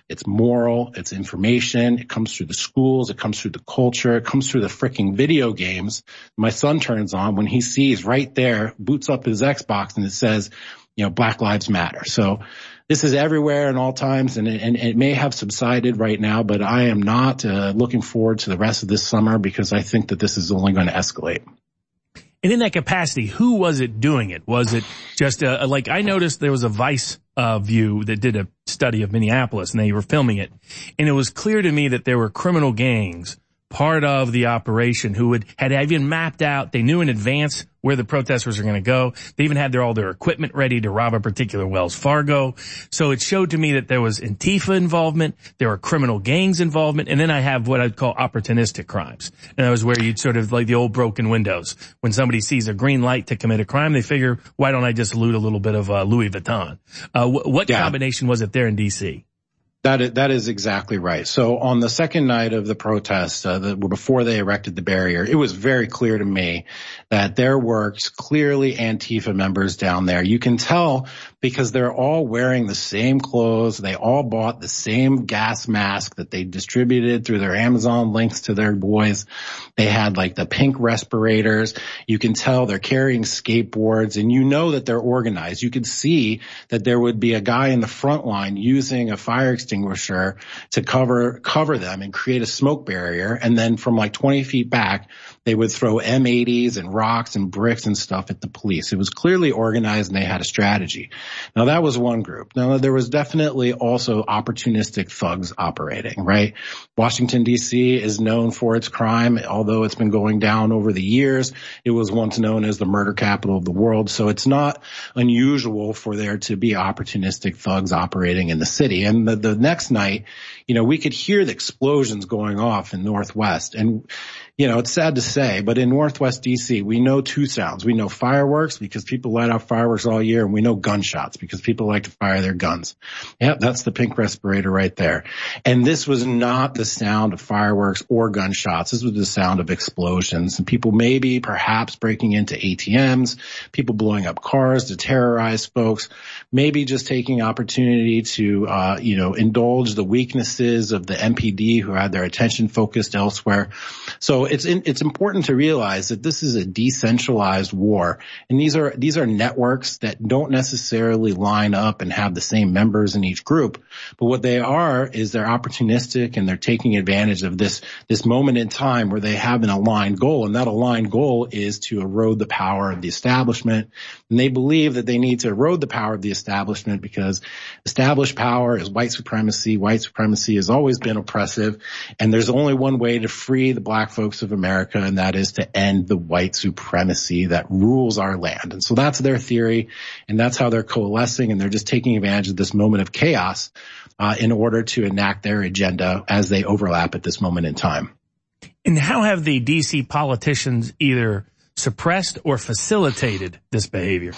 It's moral. It's information. It comes through the schools. It comes through the culture. It comes through the freaking video games. My son turns on when he sees right there, boots up his Xbox, and it says, you know, Black Lives Matter. So this is everywhere and all times, and it, and it may have subsided right now, but I am not uh, looking forward to the rest of this summer because I think that this is only going to escalate.
And in that capacity, who was it doing it? Was it just a, like I noticed there was a Vice uh, view that did a study of Minneapolis, and they were filming it, and it was clear to me that there were criminal gangs part of the operation who would had even mapped out. They knew in advance where the protesters are going to go. They even had their all their equipment ready to rob a particular Wells Fargo. So it showed to me that there was Antifa involvement, there were criminal gangs involvement, and then I have what I'd call opportunistic crimes. And that was where you'd sort of like the old broken windows. When somebody sees a green light to commit a crime, they figure, why don't I just loot a little bit of uh, Louis Vuitton? Uh, wh- what yeah. combination was it there in D C?
That is, that is exactly right. So on the second night of the protest, uh, the, before they erected the barrier, it was very clear to me that there were clearly Antifa members down there. You can tell because they're all wearing the same clothes. They all bought the same gas mask that they distributed through their Amazon links to their boys. They had like the pink respirators. You can tell they're carrying skateboards, and you know that they're organized. You could see that there would be a guy in the front line using a fire extinguisher to cover cover them and create a smoke barrier. And then from like twenty feet back, they would throw M eighties and rocks and bricks and stuff at the police. It was clearly organized, and they had a strategy. Now, that was one group. Now, there was definitely also opportunistic thugs operating, right? Washington, D C is known for its crime, although it's been going down over the years. It was once known as the murder capital of the world. So it's not unusual for there to be opportunistic thugs operating in the city. And the, the next night, you know, we could hear the explosions going off in Northwest. And, you know, it's sad to say, but in Northwest D C, we know two sounds. We know fireworks because people light off fireworks all year, and we know gunshots because people like to fire their guns. Yep, that's the pink respirator right there. And this was not the sound of fireworks or gunshots. This was the sound of explosions, and people maybe perhaps breaking into A T Ms, people blowing up cars to terrorize folks, maybe just taking opportunity to, uh, you know, indulge the weaknesses of the M P D who had their attention focused elsewhere. So it's in, it's important to realize that this is a decentralized war, and these are these are networks that don't necessarily line up and have the same members in each group. But what they are is they're opportunistic, and they're taking advantage of this this moment in time where they have an aligned goal, and that aligned goal is to erode the power of the establishment. And they believe that they need to erode the power of the establishment because established power is white supremacy. White supremacy has always been oppressive, and there's only one way to free the black folks of America, and that is to end the white supremacy that rules our land. And so that's their theory, and that's how they're coalescing, and they're just taking advantage of this moment of chaos uh, in order to enact their agenda as they overlap at this moment in time.
And how have the D C politicians either suppressed or facilitated this behavior?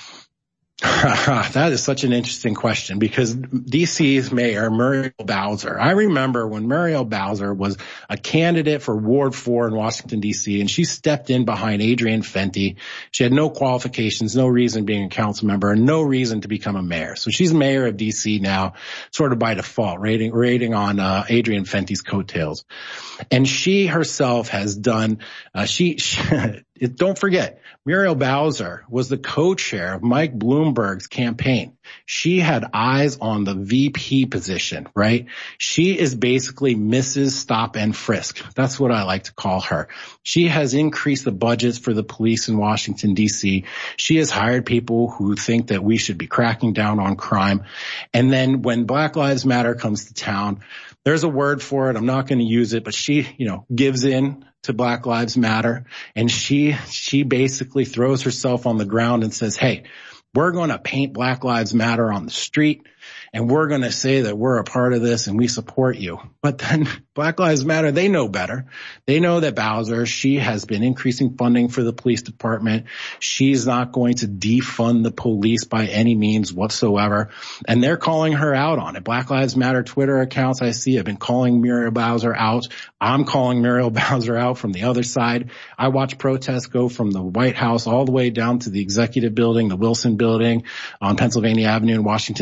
That is such an interesting question because D C's mayor, Muriel Bowser, I remember when Muriel Bowser was a candidate for Ward four in Washington, D C, and she stepped in behind Adrian Fenty. She had no qualifications, no reason being a council member, and no reason to become a mayor. So she's mayor of D C now, sort of by default, rating, rating on uh, Adrian Fenty's coattails. And she herself has done, uh, she, she don't forget, Muriel Bowser was the co-chair of Mike Bloomberg's campaign. She had eyes on the V P position, right? She is basically Missus Stop and Frisk. That's what I like to call her. She has increased the budgets for the police in Washington, D C. She has hired people who think that we should be cracking down on crime. And then when Black Lives Matter comes to town, there's a word for it. I'm not going to use it, but she, you know, gives in to Black Lives Matter. And she, she basically throws herself on the ground and says, hey, we're going to paint Black Lives Matter on the street, and we're going to say that we're a part of this and we support you. But then Black Lives Matter, they know better. They know that Bowser, she has been increasing funding for the police department. She's not going to defund the police by any means whatsoever. And they're calling her out on it. Black Lives Matter Twitter accounts I see have been calling Muriel Bowser out. I'm calling Muriel Bowser out from the other side. I watch protests go from the White House all the way down to the executive building, the Wilson building on Pennsylvania Avenue in Washington, D C, where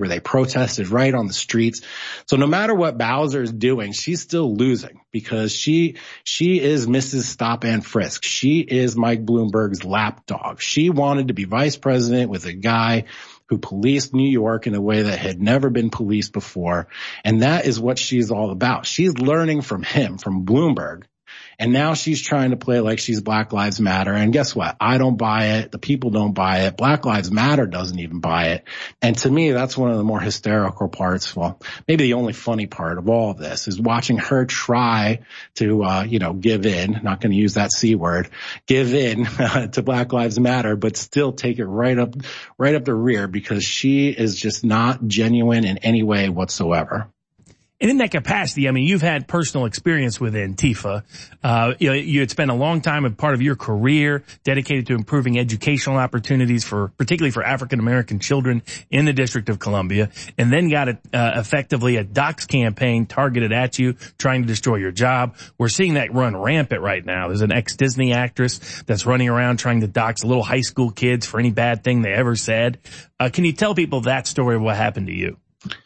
where they protested right on the streets. So no matter what Bowser is doing, she's still losing because she, she is Missus Stop and Frisk. She is Mike Bloomberg's lapdog. She wanted to be vice president with a guy who policed New York in a way that had never been policed before. And that is what she's all about. She's learning from him, from Bloomberg. And now she's trying to play like she's Black Lives Matter. And guess what? I don't buy it. The people don't buy it. Black Lives Matter doesn't even buy it. And to me, that's one of the more hysterical parts. Well, maybe the only funny part of all of this is watching her try to, uh, you know, give in, not going to use that C word, give in uh, to Black Lives Matter, but still take it right up, right up the rear because she is just not genuine in any way whatsoever.
And in that capacity, I mean, you've had personal experience with Antifa. Uh, you know, you had spent a long time and part of your career dedicated to improving educational opportunities for, particularly for African American children in the District of Columbia, and then got a, uh, effectively a dox campaign targeted at you, trying to destroy your job. We're seeing that run rampant right now. There's an ex-Disney actress that's running around trying to dox little high school kids for any bad thing they ever said. Uh, can you tell people that story of what happened to you?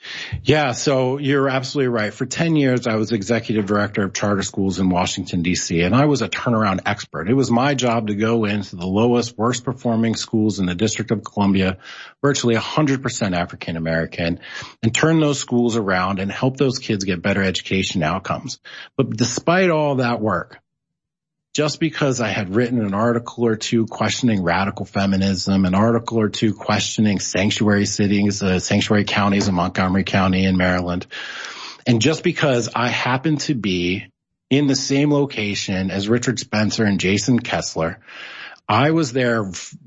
Yeah, so you're absolutely right. For ten years, I was executive director of charter schools in Washington, D C, and I was a turnaround expert. It was my job to go into the lowest, worst performing schools in the District of Columbia, virtually one hundred percent African American, and turn those schools around and help those kids get better education outcomes. But despite all that work, just because I had written an article or two questioning radical feminism, an article or two questioning sanctuary cities, uh, sanctuary counties in Montgomery County in Maryland, and just because I happened to be in the same location as Richard Spencer and Jason Kessler, I was there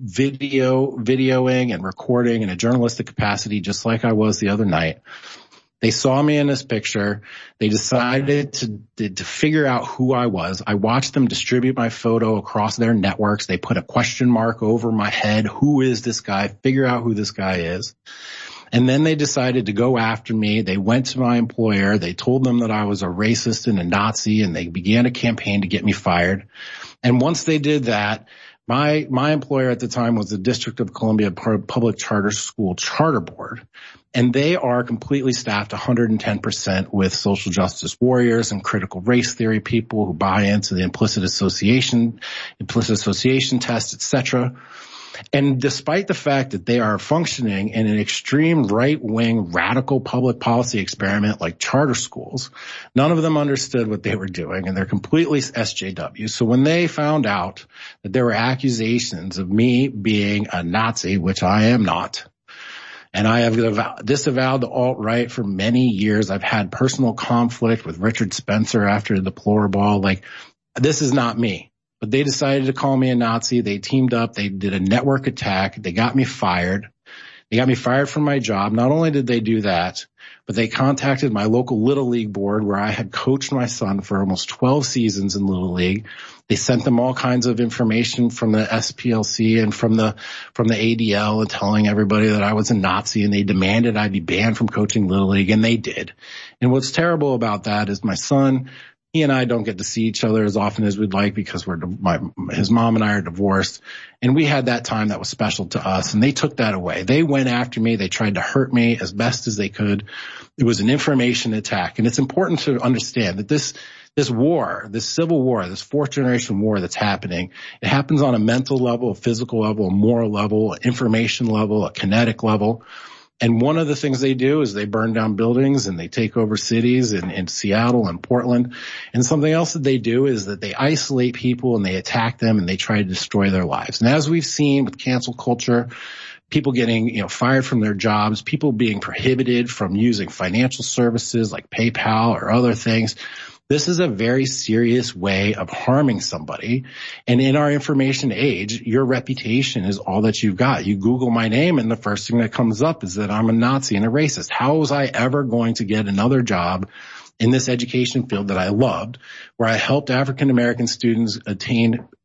video, videoing and recording in a journalistic capacity just like I was the other night. They saw me in this picture. They decided to, to, to figure out who I was. I watched them distribute my photo across their networks. They put a question mark over my head. Who is this guy? Figure out who this guy is. And then they decided to go after me. They went to my employer. They told them that I was a racist and a Nazi, and they began a campaign to get me fired. And once they did that, my, my employer at the time was the District of Columbia Public Charter School Charter Board. And they are completely staffed one hundred ten percent with social justice warriors and critical race theory people who buy into the implicit association, implicit association test, et cetera. And despite the fact that they are functioning in an extreme right-wing radical public policy experiment like charter schools, none of them understood what they were doing, and they're completely S J W. So when they found out that there were accusations of me being a Nazi, which I am not, and I have disavowed the alt-right for many years. I've had personal conflict with Richard Spencer after the Deplorball. Like, this is not me. But they decided to call me a Nazi. They teamed up. They did a network attack. They got me fired. They got me fired from my job. Not only did they do that, but they contacted my local Little League board where I had coached my son for almost twelve seasons in Little League. They sent them all kinds of information from the S P L C and from the, from the A D L and telling everybody that I was a Nazi, and they demanded I be banned from coaching Little League, and they did. And what's terrible about that is my son, he and I don't get to see each other as often as we'd like because we're, my, his mom and I are divorced. And we had that time that was special to us, and they took that away. They went after me. They tried to hurt me as best as they could. It was an information attack. And it's important to understand that this, this war, this civil war, this fourth generation war that's happening, it happens on a mental level, a physical level, a moral level, an information level, a kinetic level. And one of the things they do is they burn down buildings and they take over cities in, in Seattle and Portland. And something else that they do is that they isolate people and they attack them and they try to destroy their lives. And as we've seen with cancel culture, people getting, you know, fired from their jobs, people being prohibited from using financial services like PayPal or other things. This is a very serious way of harming somebody. And in our information age, your reputation is all that you've got. You Google my name and the first thing that comes up is that I'm a Nazi and a racist. How was I ever going to get another job in this education field that I loved, where I helped African American students attain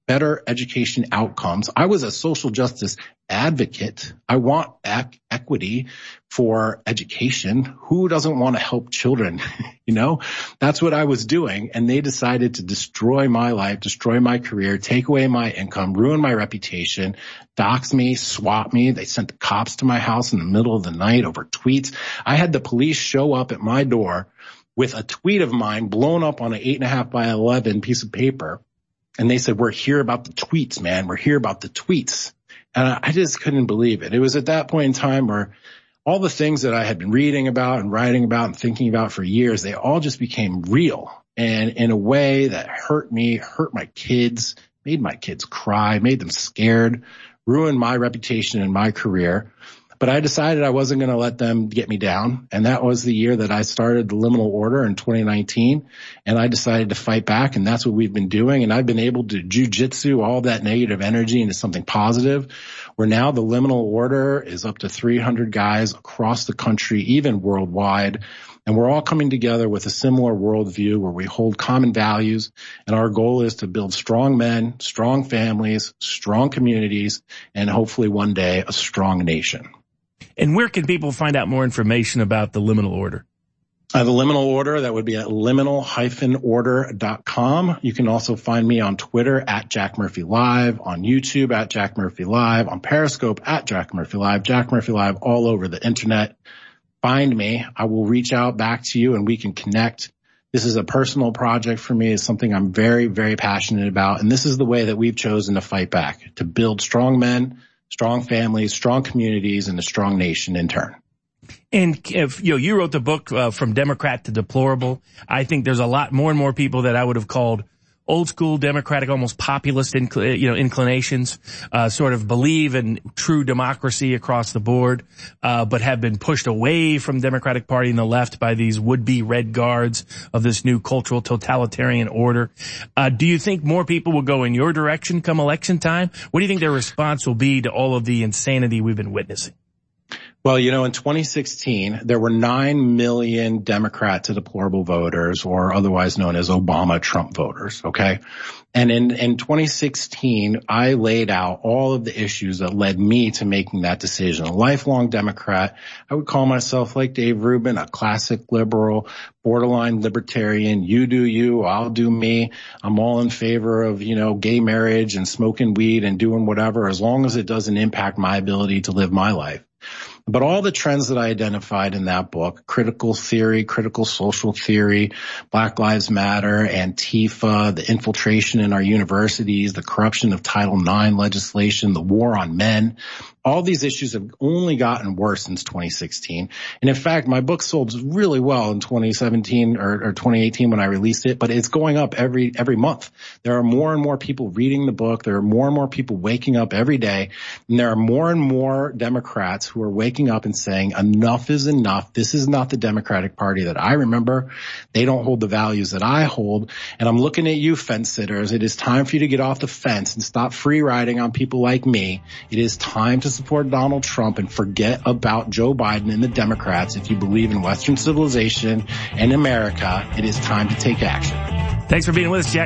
better education outcomes. I was a social justice advocate. I want ec- equity for education. Who doesn't want to help children? You know, that's what I was doing. And they decided to destroy my life, destroy my career, take away my income, ruin my reputation, dox me, swat me. They sent the cops to my house in the middle of the night over tweets. I had the police show up at my door with a tweet of mine blown up on an eight and a half by eleven piece of paper. And they said, we're here about the tweets, man. We're here about the tweets. And I just couldn't believe it. It was at that point in time where all the things that I had been reading about and writing about and thinking about for years, they all just became real. And in a way that hurt me, hurt my kids, made my kids cry, made them scared, ruined my reputation and my career. But I decided I wasn't going to let them get me down. And that was the year that I started the Liminal Order in twenty nineteen. And I decided to fight back. And that's what we've been doing. And I've been able to jujitsu all that negative energy into something positive, where now the Liminal Order is up to three hundred guys across the country, even worldwide. And we're all coming together with a similar worldview where we hold common values. And our goal is to build strong men, strong families, strong communities, and hopefully one day a strong nation.
And where can people find out more information about the Liminal Order?
Uh, the Liminal Order, that would be at liminal dash order dot com. You can also find me on Twitter at Jack Murphy Live, on YouTube at Jack Murphy Live, on Periscope at Jack Murphy Live, Jack Murphy Live all over the internet. Find me. I will reach out back to you and we can connect. This is a personal project for me. It's something I'm very, very passionate about. And this is the way that we've chosen to fight back, to build strong men, strong families, strong communities, and a strong nation in turn.
And if you know, you wrote the book uh, From Democrat to Deplorable. I think there's a lot more and more people that I would have called old school Democratic, almost populist, incl- you know, inclinations, uh, sort of believe in true democracy across the board, uh, but have been pushed away from Democratic Party and the left by these would-be red guards of this new cultural totalitarian order. Uh, do you think more people will go in your direction come election time? What do you think their response will be to all of the insanity we've been witnessing?
Well, you know, in twenty sixteen, there were nine million Democrat to deplorable voters, or otherwise known as Obama-Trump voters, okay? And in, in twenty sixteen, I laid out all of the issues that led me to making that decision. A lifelong Democrat. I would call myself, like Dave Rubin, a classic liberal, borderline libertarian. You do you, I'll do me. I'm all in favor of, you know, gay marriage and smoking weed and doing whatever, as long as it doesn't impact my ability to live my life. But all the trends that I identified in that book, critical theory, critical social theory, Black Lives Matter, Antifa, the infiltration in our universities, the corruption of Title nine legislation, the war on men, all these issues have only gotten worse since twenty sixteen. And in fact, my book sold really well in twenty seventeen or, or twenty eighteen when I released it, but it's going up every, every month. There are more and more people reading the book. There are more and more people waking up every day. And there are more and more Democrats who are waking up and saying, enough is enough. This is not the Democratic Party that I remember. They don't hold the values that I hold. And I'm looking at you, fence sitters. It is time for you to get off the fence and stop free riding on people like me. It is time to support Donald Trump and forget about Joe Biden and the Democrats. If you believe in Western civilization and America, it is time to take action.
Thanks for being with us, Jack.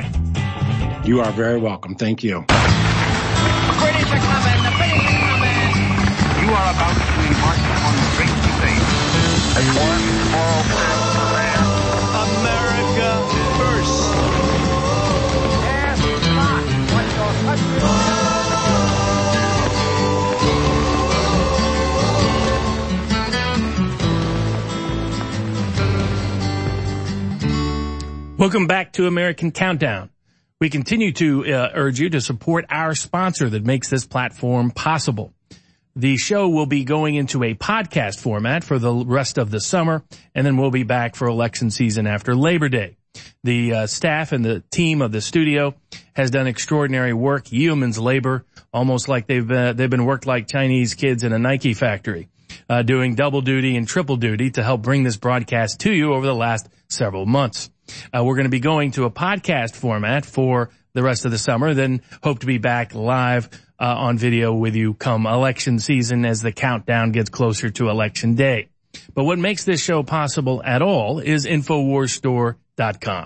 You are very welcome. Thank you.
You are about to embark on the great debate. That's one small step for man.
America first.
Ask not what your country
Welcome back to American Countdown. We continue to uh, urge you to support our sponsor that makes this platform possible. The show will be going into a podcast format for the rest of the summer, and then we'll be back for election season after Labor Day. The uh, staff and the team of the studio has done extraordinary work, yeoman's labor, almost like they've been, they've been worked like Chinese kids in a Nike factory, uh, doing double duty and triple duty to help bring this broadcast to you over the last several months. Uh, we're going to be going to a podcast format for the rest of the summer, then hope to be back live uh, on video with you come election season as the countdown gets closer to election day. But what makes this show possible at all is Infowars Store dot com.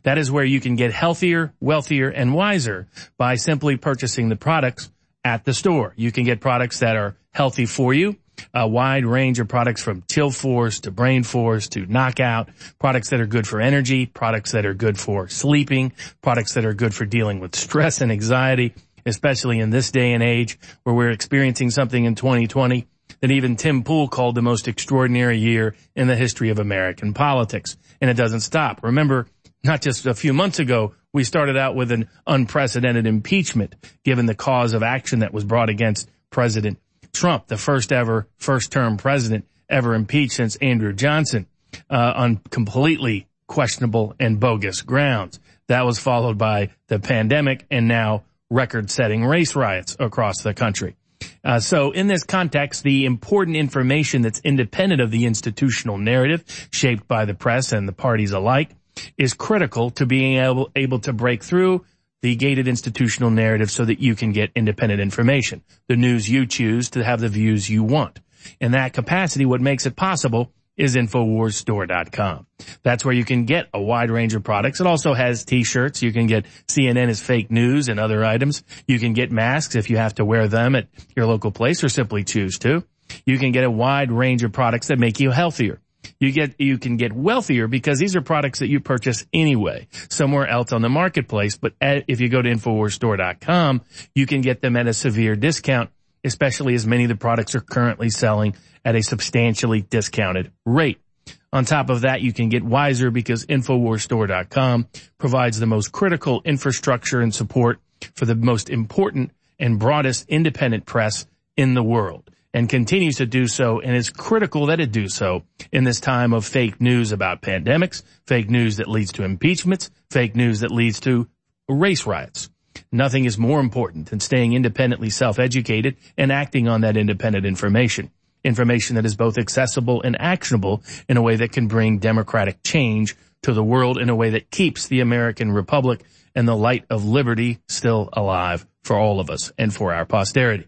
That is where you can get healthier, wealthier, and wiser by simply purchasing the products at the store. You can get products that are healthy for you, a wide range of products from Chill Force to Brain Force to Knockout, products that are good for energy, products that are good for sleeping, products that are good for dealing with stress and anxiety, especially in this day and age where we're experiencing something in twenty twenty that even Tim Pool called the most extraordinary year in the history of American politics. And it doesn't stop. Remember, not just a few months ago, we started out with an unprecedented impeachment, given the cause of action that was brought against President Trump, the first ever first-term president ever impeached since Andrew Johnson, uh, on completely questionable and bogus grounds. That was followed by the pandemic and now record-setting race riots across the country. Uh, so in this context, the important information that's independent of the institutional narrative shaped by the press and the parties alike is critical to being able, able to break through the gated institutional narrative so that you can get independent information, the news you choose to have the views you want. In that capacity, what makes it possible is Infowars Store dot com. That's where you can get a wide range of products. It also has T-shirts. You can get C N N is fake news and other items. You can get masks if you have to wear them at your local place or simply choose to. You can get a wide range of products that make you healthier. You get, you can get wealthier because these are products that you purchase anyway, somewhere else on the marketplace. But at, if you go to Infowars Store dot com, you can get them at a severe discount, especially as many of the products are currently selling at a substantially discounted rate. On top of that, you can get wiser because Infowars Store dot com provides the most critical infrastructure and support for the most important and broadest independent press in the world, and continues to do so, and is critical that it do so in this time of fake news about pandemics, fake news that leads to impeachments, fake news that leads to race riots. Nothing is more important than staying independently self-educated and acting on that independent information. Information that is both accessible and actionable in a way that can bring democratic change to the world in a way that keeps the American Republic and the light of liberty still alive for all of us and for our posterity.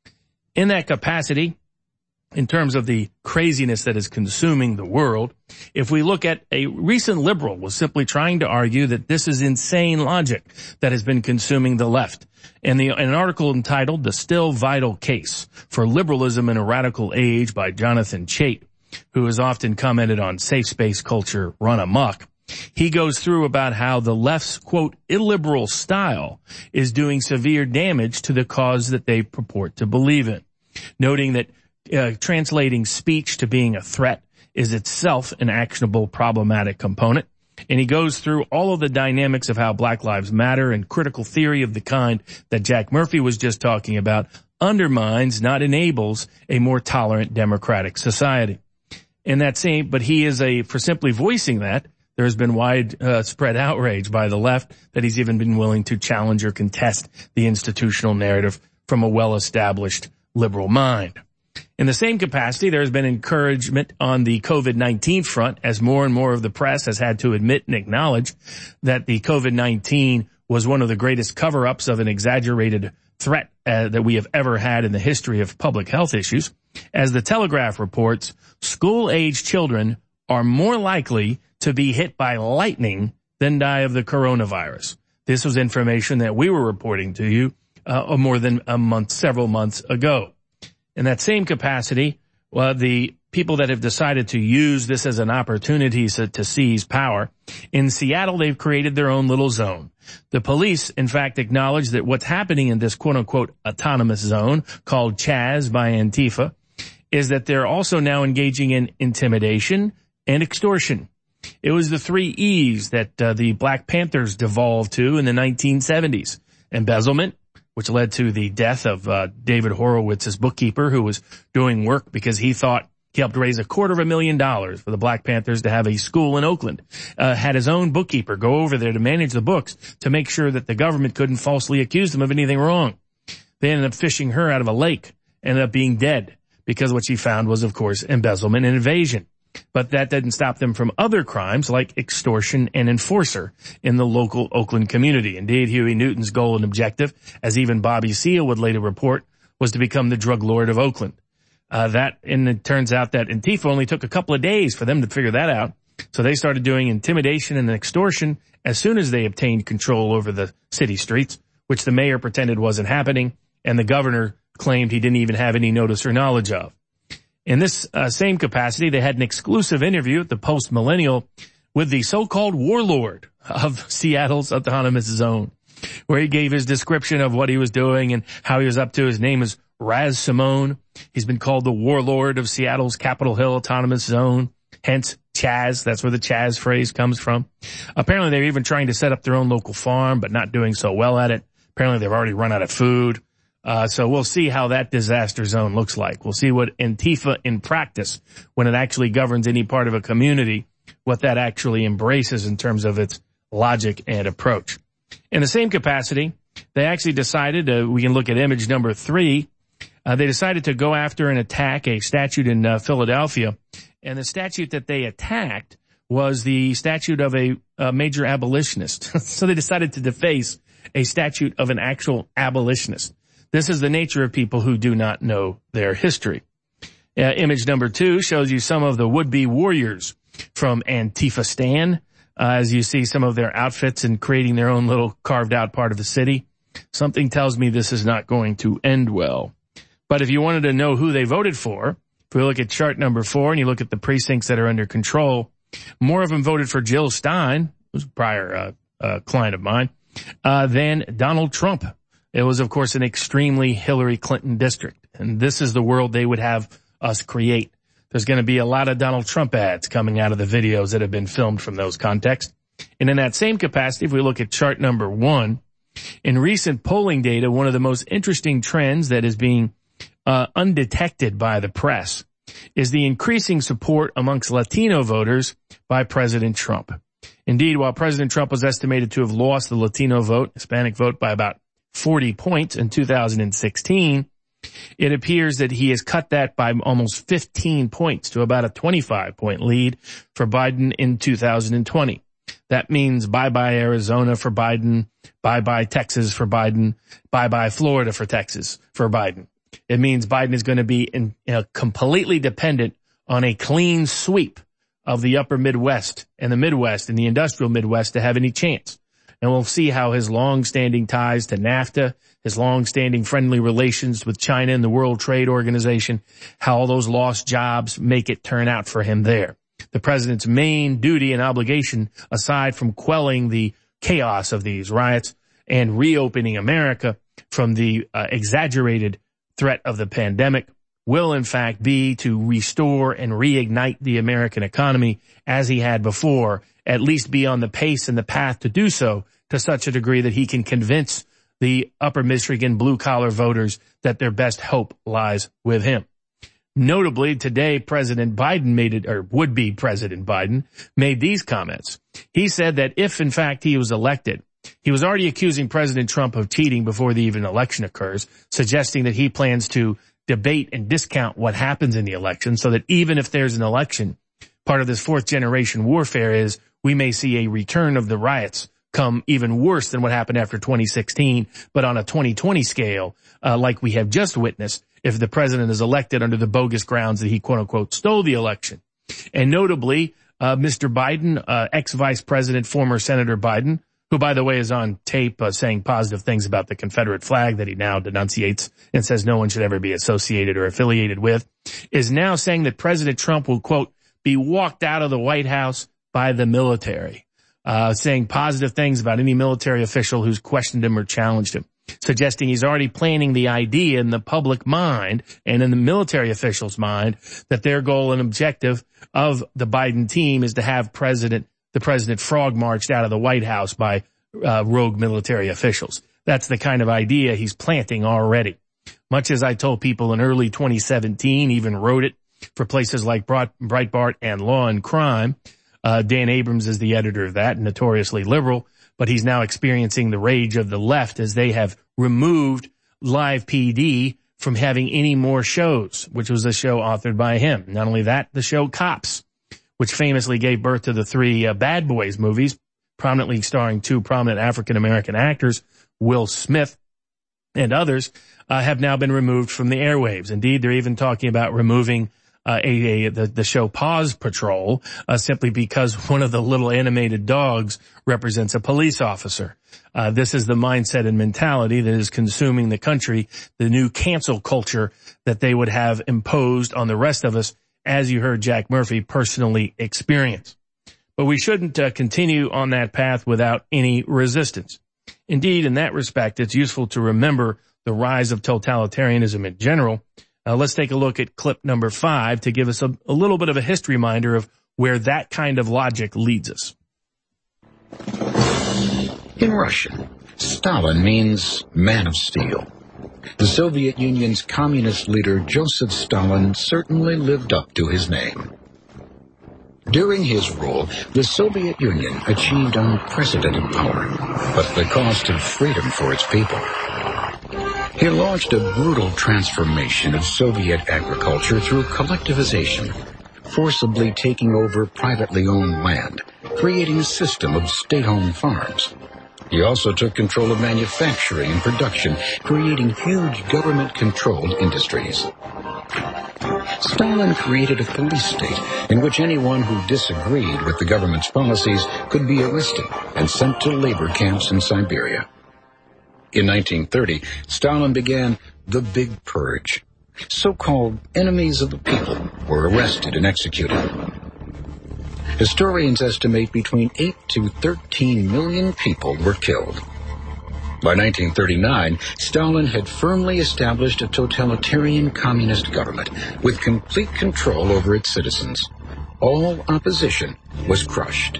In that capacity, in terms of the craziness that is consuming the world, if we look at a recent liberal was simply trying to argue that this is insane logic that has been consuming the left. And the, an article entitled The Still Vital Case for Liberalism in a Radical Age by Jonathan Chait, who has often commented on safe space culture run amok. He goes through about how the left's, quote, illiberal style is doing severe damage to the cause that they purport to believe in, noting that uh, translating speech to being a threat is itself an actionable problematic component. And he goes through all of the dynamics of how Black Lives Matter and critical theory of the kind that Jack Murphy was just talking about undermines, not enables, a more tolerant democratic society. And that same, but he is a, for simply voicing that, there has been wide uh, spread outrage by the left that he's even been willing to challenge or contest the institutional narrative from a well-established liberal mind. In the same capacity, there has been encouragement on the COVID nineteen front as more and more of the press has had to admit and acknowledge that the COVID nineteen was one of the greatest cover-ups of an exaggerated threat uh, that we have ever had in the history of public health issues. As the Telegraph reports, school-age children are more likely to be hit by lightning than die of the coronavirus. This was information that we were reporting to you uh, more than a month, several months ago. In that same capacity, well, the people that have decided to use this as an opportunity to, to seize power, in Seattle, they've created their own little zone. The police, in fact, acknowledge that what's happening in this quote-unquote autonomous zone called Chaz by Antifa is that they're also now engaging in intimidation and extortion. It was the three E's that uh, the Black Panthers devolved to in the nineteen seventies. Embezzlement, which led to the death of uh, David Horowitz's bookkeeper, who was doing work because he thought he helped raise a quarter of a million dollars for the Black Panthers to have a school in Oakland, uh, had his own bookkeeper go over there to manage the books to make sure that the government couldn't falsely accuse them of anything wrong. They ended up fishing her out of a lake, ended up being dead because what she found was, of course, embezzlement and evasion. But that didn't stop them from other crimes like extortion and enforcer in the local Oakland community. Indeed, Huey Newton's goal and objective, as even Bobby Seale would later report, was to become the drug lord of Oakland. Uh, that, and it turns out that Antifa only took a couple of days for them to figure that out. So they started doing intimidation and extortion as soon as they obtained control over the city streets, which the mayor pretended wasn't happening, and the governor claimed he didn't even have any notice or knowledge of. In this uh, same capacity, they had an exclusive interview at the Post Millennial with the so-called warlord of Seattle's autonomous zone, where he gave his description of what he was doing and how he was up to. His name is Raz Simone. He's been called the warlord of Seattle's Capitol Hill autonomous zone, hence Chaz. That's where the Chaz phrase comes from. Apparently, they're even trying to set up their own local farm, but not doing so well at it. Apparently, they've already run out of food. Uh, so we'll see how that disaster zone looks like. We'll see what Antifa in practice, when it actually governs any part of a community, what that actually embraces in terms of its logic and approach. In the same capacity, they actually decided, uh, we can look at image number three, uh, they decided to go after and attack a statute in uh, Philadelphia. And the statute that they attacked was the statute of a, a major abolitionist. So they decided to deface a statute of an actual abolitionist. This is the nature of people who do not know their history. Uh, image number two shows you some of the would-be warriors from Antifa-stan, uh, as you see some of their outfits and creating their own little carved-out part of the city. Something tells me this is not going to end well. But if you wanted to know who they voted for, if we look at chart number four and you look at the precincts that are under control, more of them voted for Jill Stein, who's a prior uh, uh, client of mine, uh, than Donald Trump. It was, of course, an extremely Hillary Clinton district. And this is the world they would have us create. There's going to be a lot of Donald Trump ads coming out of the videos that have been filmed from those contexts. And in that same capacity, if we look at chart number one, in recent polling data, one of the most interesting trends that is being uh, undetected by the press is the increasing support amongst Latino voters by President Trump. Indeed, while President Trump was estimated to have lost the Latino vote, Hispanic vote, by about forty points in two thousand sixteen, it appears that he has cut that by almost fifteen points to about a twenty-five point lead for Biden in two thousand twenty. That means bye-bye Arizona for Biden, bye-bye Texas for Biden, bye-bye Florida for Texas for Biden. It means Biden is going to be in, you know, completely dependent on a clean sweep of the upper Midwest and the Midwest and the industrial Midwest to have any chance. And we'll see how his long-standing ties to NAFTA, his long-standing friendly relations with China and the World Trade Organization, how all those lost jobs make it turn out for him there. The president's main duty and obligation, aside from quelling the chaos of these riots and reopening America from the uh, exaggerated threat of the pandemic, will in fact be to restore and reignite the American economy as he had before, at least be on the pace and the path to do so to such a degree that he can convince the upper Michigan blue-collar voters that their best hope lies with him. Notably, today, President Biden made it, or would-be President Biden, made these comments. He said that if, in fact, he was elected, he was already accusing President Trump of cheating before the even election occurs, suggesting that he plans to debate and discount what happens in the election so that even if there's an election, part of this fourth-generation warfare is we may see a return of the riots come even worse than what happened after twenty sixteen, but on a twenty twenty scale, uh, like we have just witnessed, if the president is elected under the bogus grounds that he quote-unquote stole the election. And notably, uh, Mister Biden, uh, ex-vice president, former Senator Biden, who, by the way, is on tape uh, saying positive things about the Confederate flag that he now denunciates and says no one should ever be associated or affiliated with, is now saying that President Trump will, quote, be walked out of the White House by the military, uh, saying positive things about any military official who's questioned him or challenged him, suggesting he's already planting the idea in the public mind and in the military officials' mind that their goal and objective of the Biden team is to have President the president frog marched out of the White House by uh, rogue military officials. That's the kind of idea he's planting already. Much as I told people in early twenty seventeen, even wrote it for places like Breitbart and Law and Crime. Uh, Dan Abrams is the editor of that, notoriously liberal, but he's now experiencing the rage of the left as they have removed Live P D from having any more shows, which was a show authored by him. Not only that, the show Cops, which famously gave birth to the three uh, Bad Boys movies, prominently starring two prominent African-American actors, Will Smith and others, uh, have now been removed from the airwaves. Indeed, they're even talking about removing uh, a, a the, the show Paws Patrol, uh, simply because one of the little animated dogs represents a police officer. Uh, this is the mindset and mentality that is consuming the country, the new cancel culture that they would have imposed on the rest of us, as you heard Jack Murphy personally experience. But we shouldn't uh, continue on that path without any resistance. Indeed, in that respect, it's useful to remember the rise of totalitarianism in general. Uh, let's take a look at clip number five to give us a, a little bit of a history reminder of where that kind of logic leads us.
In Russian, Stalin means man of steel. The Soviet Union's communist leader Joseph Stalin certainly lived up to his name. During his rule, the Soviet Union achieved unprecedented power, but at the cost of freedom for its people. He launched a brutal transformation of Soviet agriculture through collectivization, forcibly taking over privately owned land, creating a system of state-owned farms. He also took control of manufacturing and production, creating huge government-controlled industries. Stalin created a police state in which anyone who disagreed with the government's policies could be arrested and sent to labor camps in Siberia. In nineteen thirty, Stalin began the Big Purge. So-called enemies of the people were arrested and executed. Historians estimate between eight to thirteen million people were killed. By nineteen thirty-nine, Stalin had firmly established a totalitarian communist government with complete control over its citizens. All opposition was crushed.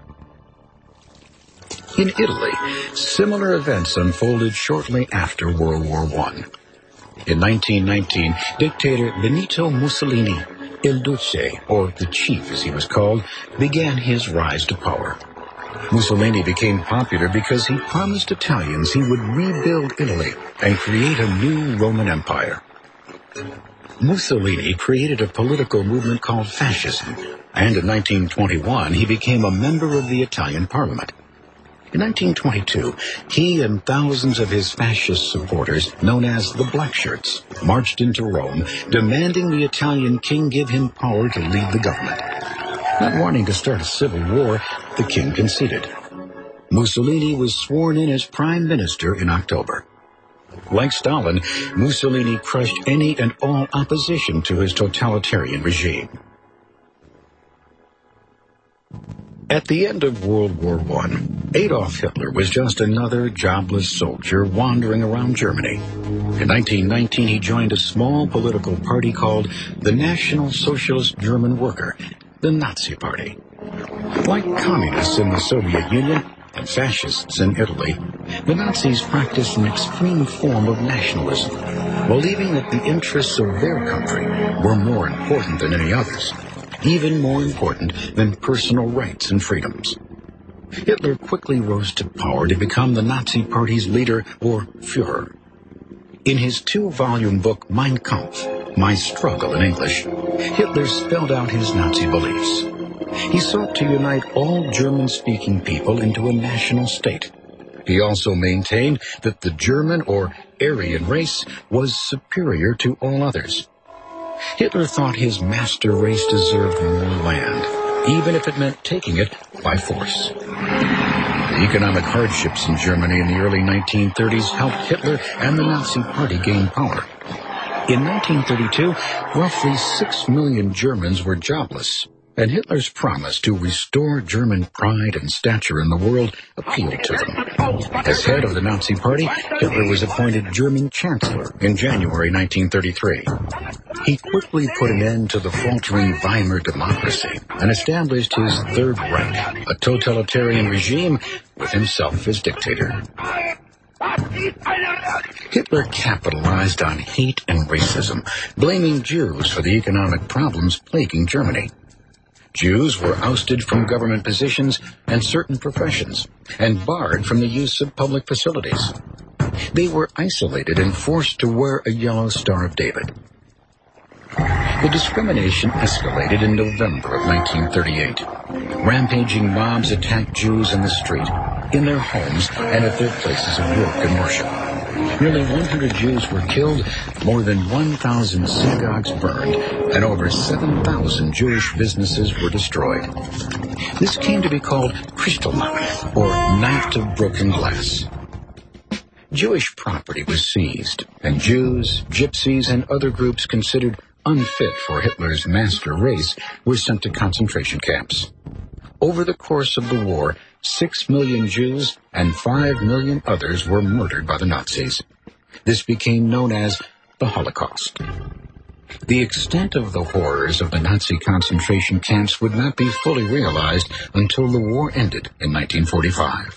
In Italy, similar events unfolded shortly after World War One. In nineteen nineteen, dictator Benito Mussolini, Il Duce, or the Chief as he was called, began his rise to power. Mussolini became popular because he promised Italians he would rebuild Italy and create a new Roman Empire. Mussolini created a political movement called fascism, and in nineteen twenty-one he became a member of the Italian parliament. In nineteen twenty-two, he and thousands of his fascist supporters, known as the Black Shirts, marched into Rome, demanding the Italian king give him power to lead the government. Not wanting to start a civil war, the king conceded. Mussolini was sworn in as prime minister in October. Like Stalin, Mussolini crushed any and all opposition to his totalitarian regime. At the end of World War One, Adolf Hitler was just another jobless soldier wandering around Germany. In nineteen nineteen, he joined a small political party called the National Socialist German Worker, the Nazi Party. Like communists in the Soviet Union and fascists in Italy, the Nazis practiced an extreme form of nationalism, believing that the interests of their country were more important than any others, even more important than personal rights and freedoms. Hitler quickly rose to power to become the Nazi Party's leader, or Führer. In his two-volume book Mein Kampf, My Struggle in English, Hitler spelled out his Nazi beliefs. He sought to unite all German-speaking people into a national state. He also maintained that the German or Aryan race was superior to all others. Hitler thought his master race deserved more land, even if it meant taking it by force. The economic hardships in Germany in the early nineteen thirties helped Hitler and the Nazi Party gain power. In nineteen thirty-two, roughly six million Germans were jobless, and Hitler's promise to restore German pride and stature in the world appealed to them. As head of the Nazi Party, Hitler was appointed German Chancellor in January nineteen thirty-three. He quickly put an end to the faltering Weimar democracy and established his Third Reich, a totalitarian regime with himself as dictator. Hitler capitalized on hate and racism, blaming Jews for the economic problems plaguing Germany. Jews were ousted from government positions and certain professions, and barred from the use of public facilities. They were isolated and forced to wear a yellow Star of David. The discrimination escalated in November of nineteen thirty-eight. Rampaging mobs attacked Jews in the street, in their homes, and at their places of work and worship. Nearly one hundred Jews were killed, more than one thousand synagogues burned, and over seven thousand Jewish businesses were destroyed. This came to be called Kristallnacht, or Night of Broken Glass. Jewish property was seized, and Jews, gypsies, and other groups considered unfit for Hitler's master race were sent to concentration camps. Over the course of the war, six million Jews and five million others were murdered by the Nazis. This became known as the Holocaust. The extent of the horrors of the Nazi concentration camps would not be fully realized until the war ended in nineteen forty-five.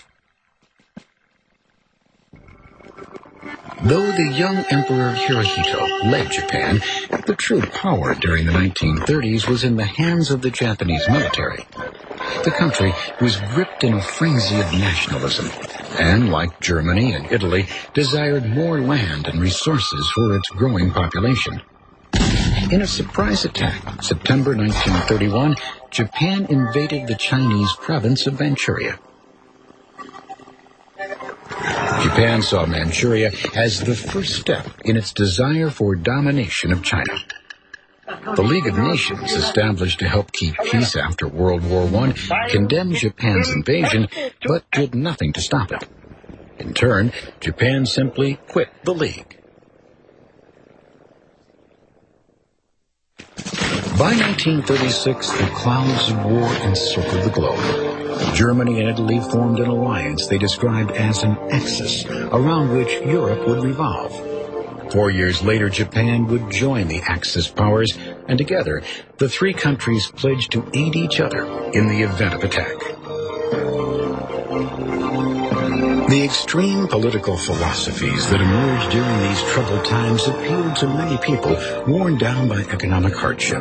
Though the young Emperor Hirohito led Japan, the true power during the nineteen thirties was in the hands of the Japanese military. The country was gripped in a frenzy of nationalism, and, like Germany and Italy, desired more land and resources for its growing population. In a surprise attack, September nineteen thirty-one, Japan invaded the Chinese province of Manchuria. Japan saw Manchuria as the first step in its desire for domination of China. The League of Nations, established to help keep peace after World War One, condemned Japan's invasion, but did nothing to stop it. In turn, Japan simply quit the League. By nineteen thirty-six, the clouds of war encircled the globe. Germany and Italy formed an alliance they described as an axis, around which Europe would revolve. Four years later, Japan would join the Axis powers, and together, the three countries pledged to aid each other in the event of attack. The extreme political philosophies that emerged during these troubled times appealed to many people worn down by economic hardship.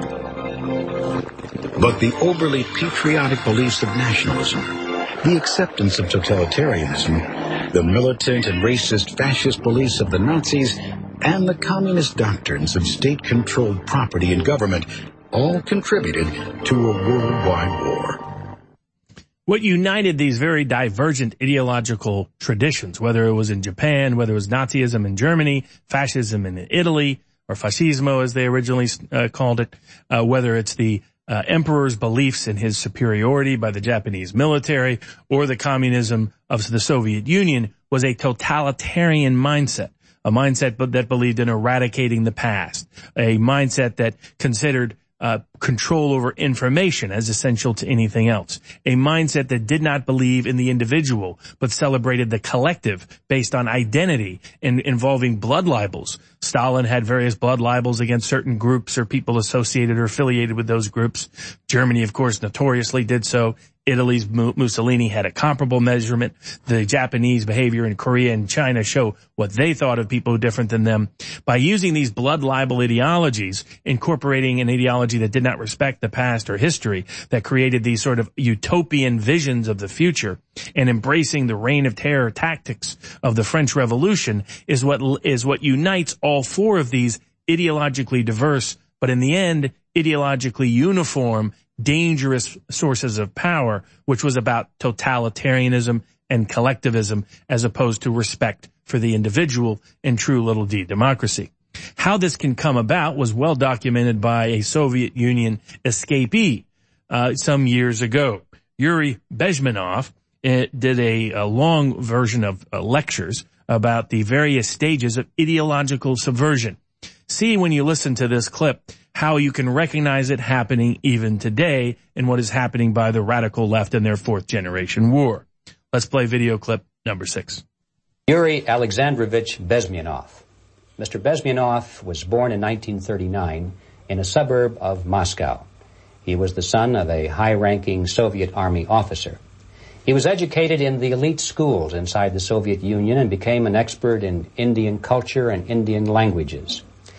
But the overly patriotic beliefs of nationalism, the acceptance of totalitarianism, the militant and racist fascist beliefs of the Nazis, and the communist doctrines of state-controlled property and government all contributed to a worldwide war.
What united these very divergent ideological traditions, whether it was in Japan, whether it was Nazism in Germany, fascism in Italy, or fascismo as they originally uh, called it, uh, whether it's the uh, emperor's beliefs in his superiority by the Japanese military or the communism of the Soviet Union, was a totalitarian mindset. A mindset that believed in eradicating the past, a mindset that considered uh, control over information as essential to anything else, a mindset that did not believe in the individual but celebrated the collective based on identity and involving blood libels. Stalin had various blood libels against certain groups or people associated or affiliated with those groups. Germany, of course, notoriously did so. Italy's Mussolini had a comparable measurement. The Japanese behavior in Korea and China show what they thought of people different than them. By using these blood libel ideologies, incorporating an ideology that did not respect the past or history, that created these sort of utopian visions of the future, and embracing the reign of terror tactics of the French Revolution is what is what unites all four of these ideologically diverse, but in the end, ideologically uniform, dangerous sources of power, which was about totalitarianism and collectivism as opposed to respect for the individual and true little d democracy. How this can come about was well documented by a Soviet Union escapee uh, some years ago. Yuri Bezmenov uh, did a, a long version of uh, lectures about the various stages of ideological subversion. See, when you listen to this clip, how you can recognize it happening even today in what is happening by the radical left in their fourth generation war. Let's play video clip number six.
Yuri Alexandrovich Bezmenov. Mister Bezmenov was born in nineteen thirty-nine in a suburb of Moscow. He was the son of a high-ranking Soviet Army officer. He was educated in the elite schools inside the Soviet Union and became an expert in Indian culture and Indian languages.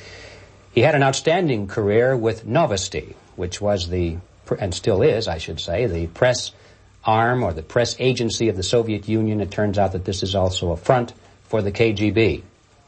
He had an outstanding career with Novosti, which was the, and still is, I should say, the press arm or the press agency of the Soviet Union. It turns out that this is also a front for the K G B.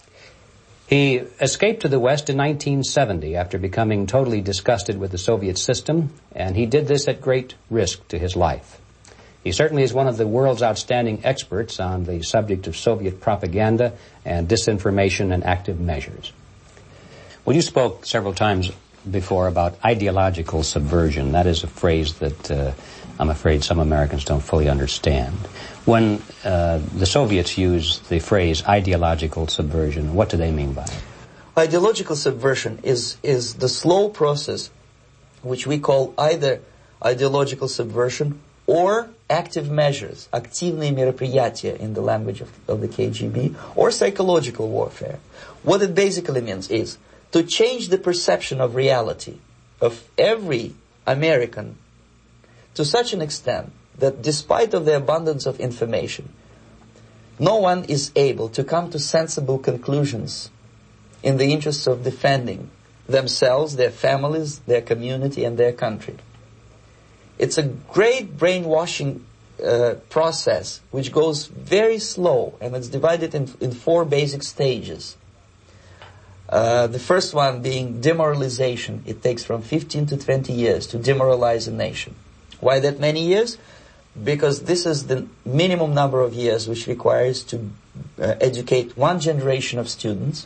He escaped to the West in nineteen seventy after becoming totally disgusted with the Soviet system, and he did this at great risk to his life. He certainly is one of the world's outstanding experts on the subject of Soviet propaganda and disinformation and active measures. Well, you spoke several times before about ideological subversion. That is a phrase that uh, I'm afraid some Americans don't fully understand. When uh, the Soviets use the phrase ideological subversion, what do they mean by it?
Ideological subversion is, is the slow process which we call either ideological subversion or active measures, активные мероприятия in the language of, of the K G B, or psychological warfare. What it basically means is to change the perception of reality of every American to such an extent that despite of the abundance of information, no one is able to come to sensible conclusions in the interests of defending themselves, their families, their community, and their country. It's a great brainwashing uh, process which goes very slow, and it's divided in, in four basic stages. Uh, the first one being demoralization. It takes from fifteen to twenty years to demoralize a nation. Why that many years? Because this is the minimum number of years which requires to uh, educate one generation of students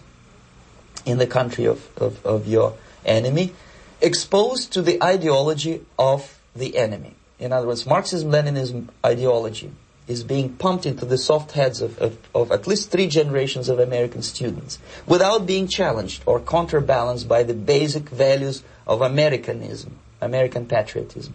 in the country of, of, of your enemy, exposed to the ideology of the enemy. In other words, Marxism-Leninism ideology is being pumped into the soft heads of, of, of at least three generations of American students without being challenged or counterbalanced by the basic values of Americanism, American patriotism.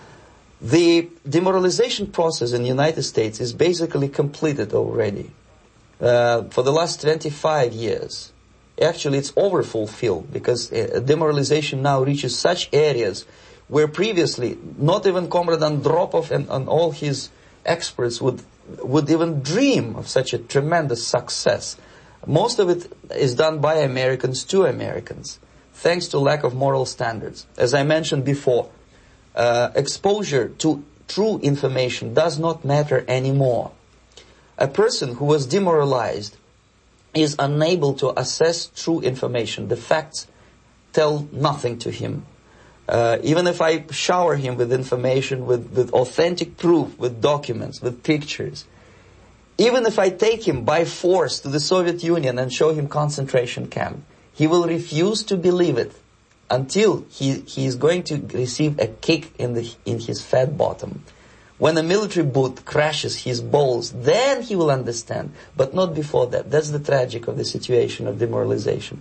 The demoralization process in the United States is basically completed already. Uh, for the last twenty-five years, actually it's overfulfilled, because uh, demoralization now reaches such areas where previously not even Comrade Andropov and, and all his experts would would even dream of such a tremendous success. Most of it is done by Americans to Americans, thanks to lack of moral standards. As I mentioned before, uh, exposure to true information does not matter anymore. A person who was demoralized is unable to assess true information. The facts tell nothing to him. Uh, even if I shower him with information, with, with authentic proof, with documents, with pictures, even if I take him by force to the Soviet Union and show him concentration camp, he will refuse to believe it until he, he is going to receive a kick in the, in his fat bottom. When a military boot crashes his balls, then he will understand, but not before that. That's the tragic of the situation of demoralization.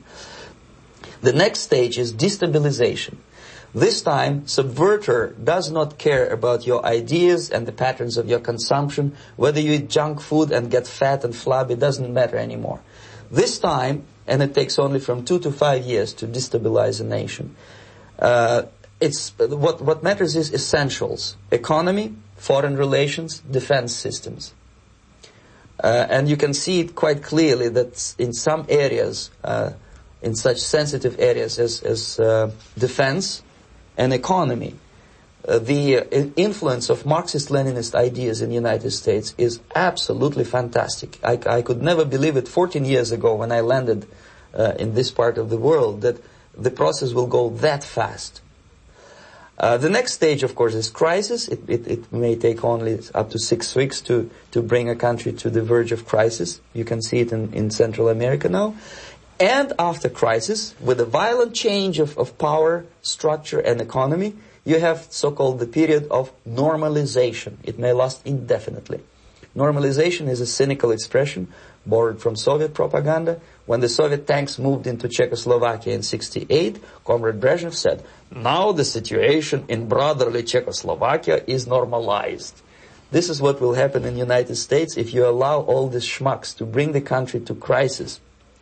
The next stage is destabilization. This time, subverter does not care about your ideas and the patterns of your consumption. Whether you eat junk food and get fat and flabby, doesn't matter anymore. This time, and it takes only from two to five years to destabilize a nation, uh, it's what, what matters is essentials: economy, foreign relations, defense systems. Uh, and you can see it quite clearly that in some areas, uh, in such sensitive areas as, as uh, defense and economy, uh, the uh, influence of Marxist-Leninist ideas in the United States is absolutely fantastic. I, I could never believe it fourteen years ago when I landed uh, in this part of the world that the process will go that fast. Uh, the next stage, of course, is crisis. It, it, it may take only up to six weeks to, to bring a country to the verge of crisis. You can see it in, in Central America now. And after crisis, with a violent change of, of power, structure, and economy, you have so-called the period of normalization. It may last indefinitely. Normalization is a cynical expression borrowed from Soviet propaganda. When the Soviet tanks moved into Czechoslovakia in sixty-eight, Comrade Brezhnev said, "Now the situation in brotherly Czechoslovakia is normalized." This is what will happen in the United States if you allow all these schmucks to bring the country to crisis,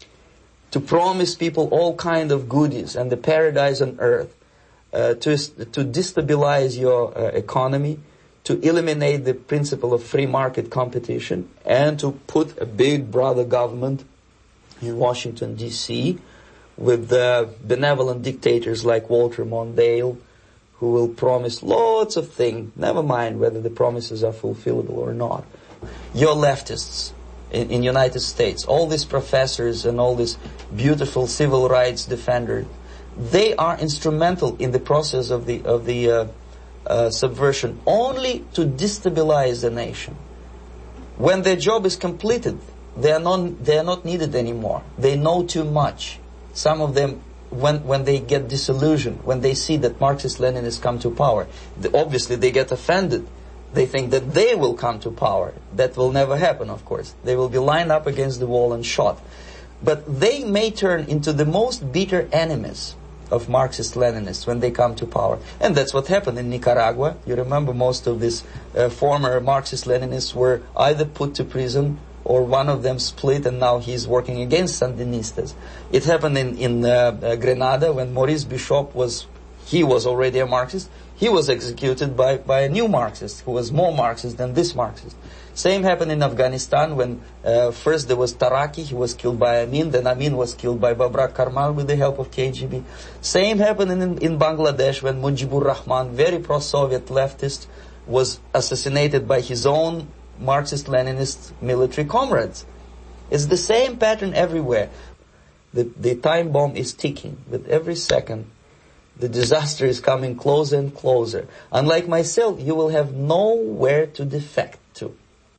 to promise people all kind of goodies and the paradise on earth, uh, to to destabilize your uh, economy, to eliminate the principle of free market competition, and to put a big brother government in Washington, D C, with uh, benevolent dictators like Walter Mondale, who will promise lots of things, never mind whether the promises are fulfillable or not. Your leftists in the United States, all these professors and all these beautiful civil rights defenders, they are instrumental in the process of the of the uh, uh, subversion only to destabilize the nation. When their job is completed, they are not, they are not needed anymore. They know too much. Some of them, when, when they get disillusioned, when they see that Marxist-Leninists come to power, they, obviously they get offended. They think that they will come to power. That will never happen, of course. They will be lined up against the wall and shot. But they may turn into the most bitter enemies of Marxist-Leninists when they come to power. And that's what happened in Nicaragua. You remember most of these uh, former Marxist-Leninists were either put to prison or one of them split, and now he's working against Sandinistas. It happened in, in uh, uh, Grenada when Maurice Bishop was, he was already a Marxist. He was executed by, by a new Marxist who was more Marxist than this Marxist. Same happened in Afghanistan when uh, first there was Taraki, he was killed by Amin, then Amin was killed by Babrak Karmal with the help of K G B. Same happened in, in Bangladesh when Mujibur Rahman, very pro-Soviet leftist, was assassinated by his own Marxist-Leninist military comrades. It's the same pattern everywhere. The, the time bomb is ticking. With every second, the disaster is coming closer and closer. Unlike myself, you will have nowhere to defect to.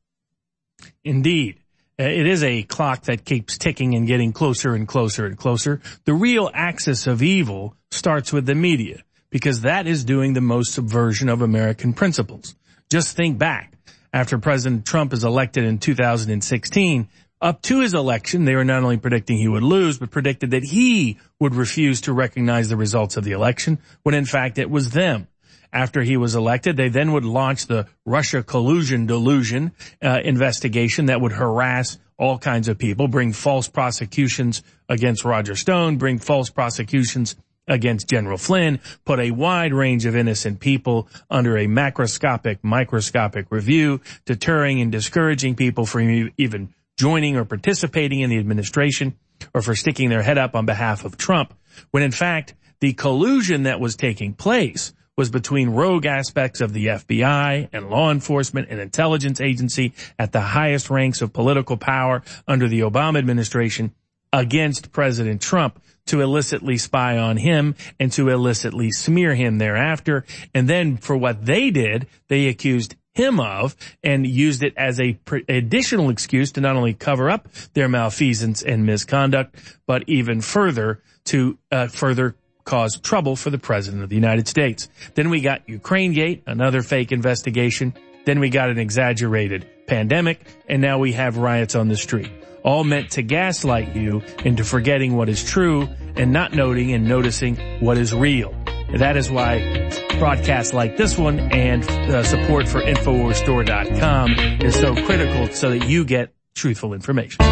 Indeed. It is a clock that keeps ticking and getting closer and closer and closer. The real axis of evil starts with the media, because that is doing the most subversion of American principles. Just think back. After President Trump is elected in two thousand sixteen, up to his election, they were not only predicting he would lose, but predicted that he would refuse to recognize the results of the election, when in fact it was them. After he was elected, they then would launch the Russia collusion delusion uh, investigation that would harass all kinds of people, bring false prosecutions against Roger Stone, bring false prosecutions against General Flynn, put a wide range of innocent people under a macroscopic, microscopic review, deterring and discouraging people from even joining or participating in the administration or for sticking their head up on behalf of Trump, when in fact the collusion that was taking place was between rogue aspects of the F B I and law enforcement and intelligence agency at the highest ranks of political power under the Obama administration against President Trump to illicitly spy on him and to illicitly smear him thereafter. And then for what they did, they accused him of and used it as a pr- additional excuse to not only cover up their malfeasance and misconduct, but even further to uh, further cause trouble for the President of the United States. Then we got Ukrainegate, another fake investigation. Then we got an exaggerated pandemic, and now we have riots on the street. All meant to gaslight you into forgetting what is true and not noting and noticing what is real. And that is why broadcasts like this one and uh, support for Infowars Store dot com is so critical, so that you get truthful information.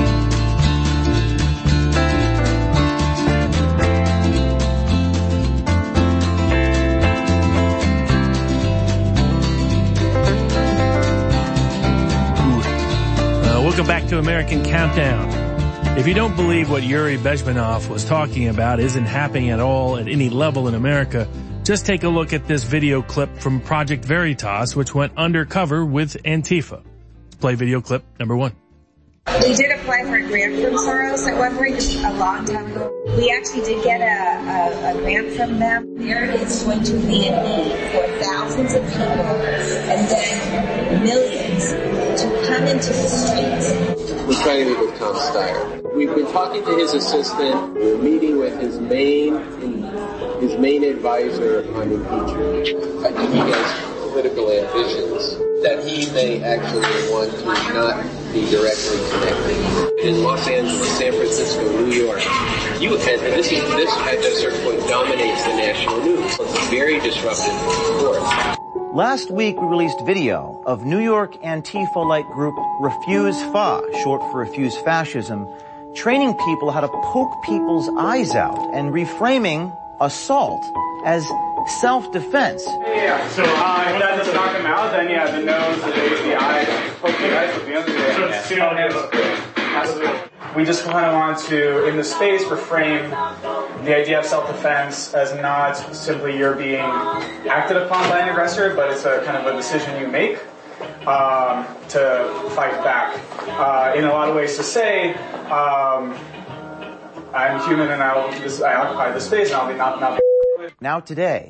Welcome back to American Countdown. If you don't believe what Yuri Bezmenov was talking about isn't happening at all at any level in America, just take a look at this video clip from Project Veritas, which went undercover with Antifa. Let's play video clip number one.
We did apply for a grant from Soros at one point, just a long time ago. We actually did get a, a, a grant from them. There is going to be a need for thousands of people and then millions to come into the streets.
We're trying to meet with Tom Steyer. We've been talking to his assistant. We're meeting with his main his main advisor on impeachment. I think he has political ambitions that he may actually want to not be directly connected. In Los Angeles, San Francisco, New York, you and, and this is this at a certain point dominates the national news. It's a very disruptive force.
Last week, we released video of New York Antifa-like group Refuse Fa, short for Refuse Fascism, training people how to poke people's eyes out and reframing assault as self-defense.
Yeah, so uh, if that doesn't knock them out, then yeah, the nose, the, the eyes, poke the eyes with the other day. So it's two We just kind of want to, in the space, reframe the idea of self-defense as not simply you're being acted upon by an aggressor, but it's a kind of a decision you make um, to fight back. Uh, in a lot of ways to say, um, I'm human and I will, this, I occupy the space and I'll be not, not.
Now today,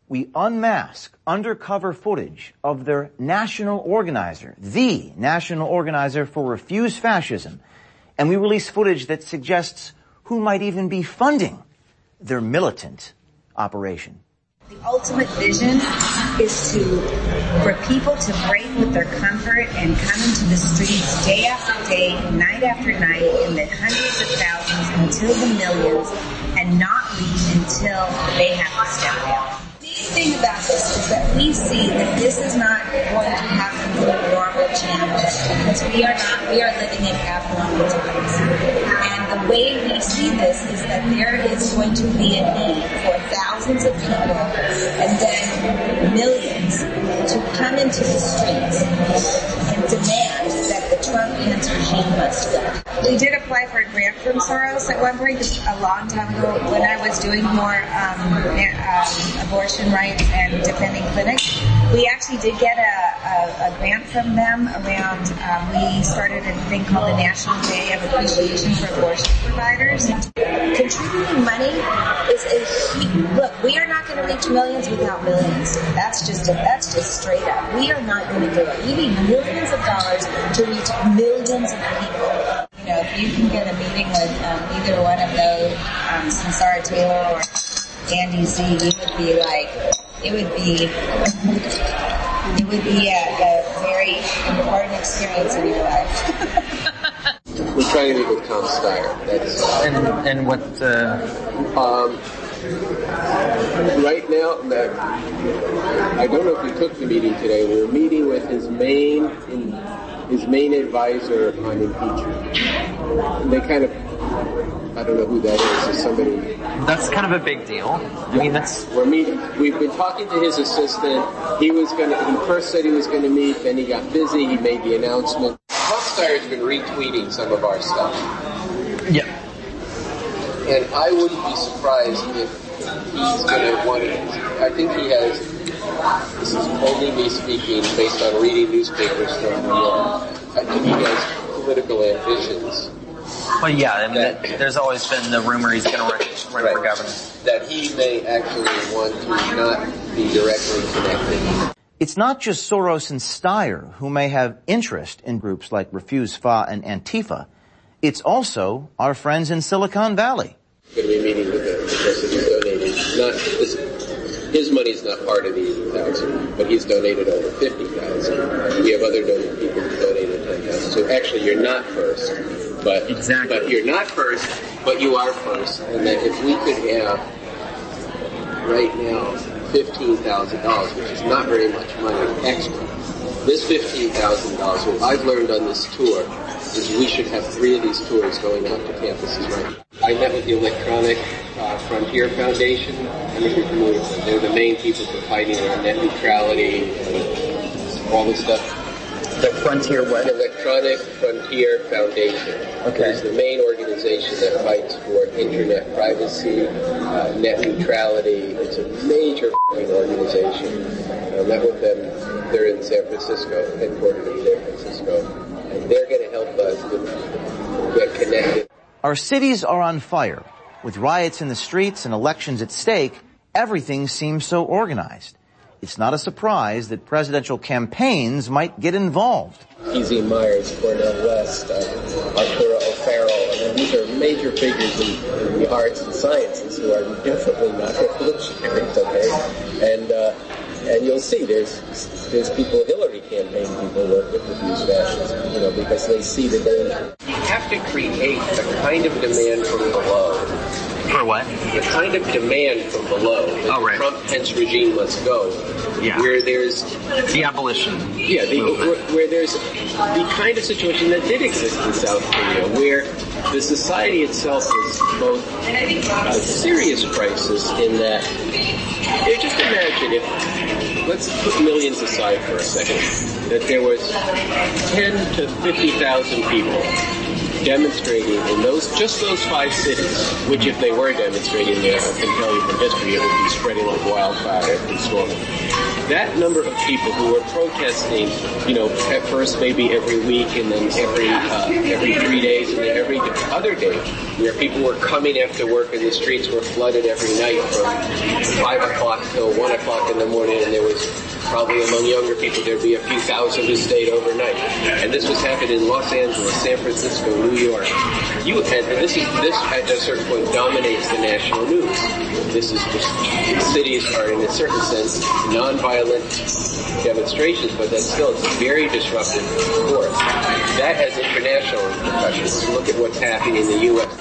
we unmask undercover footage of their national organizer, the national organizer for Refuse Fascism, and we release footage that suggests who might even be funding their militant operation.
The ultimate vision is to, for people to break with their comfort and come into the streets day after day, night after night, in the hundreds of thousands until the millions, and not leave until they have to step down. The thing about this is that we see that this is not going to happen through normal channels, because we are not, we are living in abnormal times. And the way we see this is that there is going to be a need for thousands of people and then millions to come into the streets and demand that the Trump-Pence regime must go. We did apply for a grant from Soros at one point, just a long time ago, when I was doing more um, uh, abortion rights and defending clinics. We actually did get a, a, a grant from them around, um, we started a thing called the National Day of Appreciation for Abortion Providers. Contributing money is a huge, look, we are not going to reach millions without millions. That's just, a, that's just straight up. We are not going to do it. We need millions of dollars to reach millions of people. You know, if you can get a meeting with um, either one of those, um, Samsara Taylor or Andy Z, you would be like, it would be, it would be a, a very important experience in your life.
We're trying to meet with Tom Steyer. That's
and and what? Uh...
Um, right now, I don't know if we took the meeting today. We're meeting with his main his main advisor on impeachment. And they kind of, I don't know who that is. Is somebody?
That's kind of a big deal. I mean, that's
we're meeting. We've been talking to his assistant. He was going to. He first said he was going to meet. Then he got busy. He made the announcement. Tom Steyer's been retweeting some of our stuff.
Yeah.
And I wouldn't be surprised if he's going to want to. I think he has. This is only me speaking based on reading newspapers from New York. I think he has political ambitions.
Well, yeah, I mean, that, there's always been the rumor he's going to run, run
right,
for governor.
That he may actually want to not be directly connected.
It's not just Soros and Steyer who may have interest in groups like Refuse F A and Antifa. It's also our friends in Silicon Valley.
We're going to be meeting with him because he's donated. Not his, his money's not part of the eighty thousand, but he's donated over fifty thousand. We have other donor people who donated ten thousand. So actually, you're not first, but
exactly.
But you're not first, but you are first. And that if we could have right now fifteen thousand dollars, which is not very much money extra, this fifteen thousand dollars, what I've learned on this tour is we should have three of these tours going out to campuses right now. I met with the Electronic uh, Frontier Foundation. I'm not familiar with them. They're the main people for fighting on net neutrality and all this stuff.
The Frontier what?
Electronic Frontier Foundation.
Okay.
It's the main organization that fights for internet privacy, uh, net neutrality. It's a major organization. I met with them. They're in San Francisco, headquartered in San Francisco. And they're going to help us get connected.
Our cities are on fire. With riots in the streets and elections at stake, everything seems so organized. It's not a surprise that presidential campaigns might get involved.
E Z Myers, Cornel West, uh, Arturo O'Farrell, I mean, these are major figures in, in the arts and sciences who are definitely not revolutionaries, okay? And, uh, and you'll see there's, there's people, Hillary campaign people work with Refuse Fascism, you know, because they see the danger. You have to create the kind of demand from below.
For what?
The kind of demand from below that
oh, right.
the Trump-Pence regime must go.
Yeah.
Where there's
the abolition.
Yeah, the, where, where there's the kind of situation that did exist in South Korea, where the society itself is both a serious crisis in that. Yeah, just imagine if, let's put millions aside for a second, that there was ten to fifty thousand people demonstrating in those, just those five cities, which if they were demonstrating there, I can tell you from history, it would be spreading like wildfire and storming. That number of people who were protesting, you know, at first maybe every week and then every, uh, every three days and then every other day, where people were coming after work and the streets were flooded every night from five o'clock till one o'clock in the morning, and there was probably among younger people there'd be a few thousand who stayed overnight. And this was happening in Los Angeles, San Francisco, New York. You and this is this at a certain point dominates the national news. This is just cities are in a certain sense non-violent demonstrations, but that's still it's a very disruptive force. That has international repercussions. Look at what's happening in the U S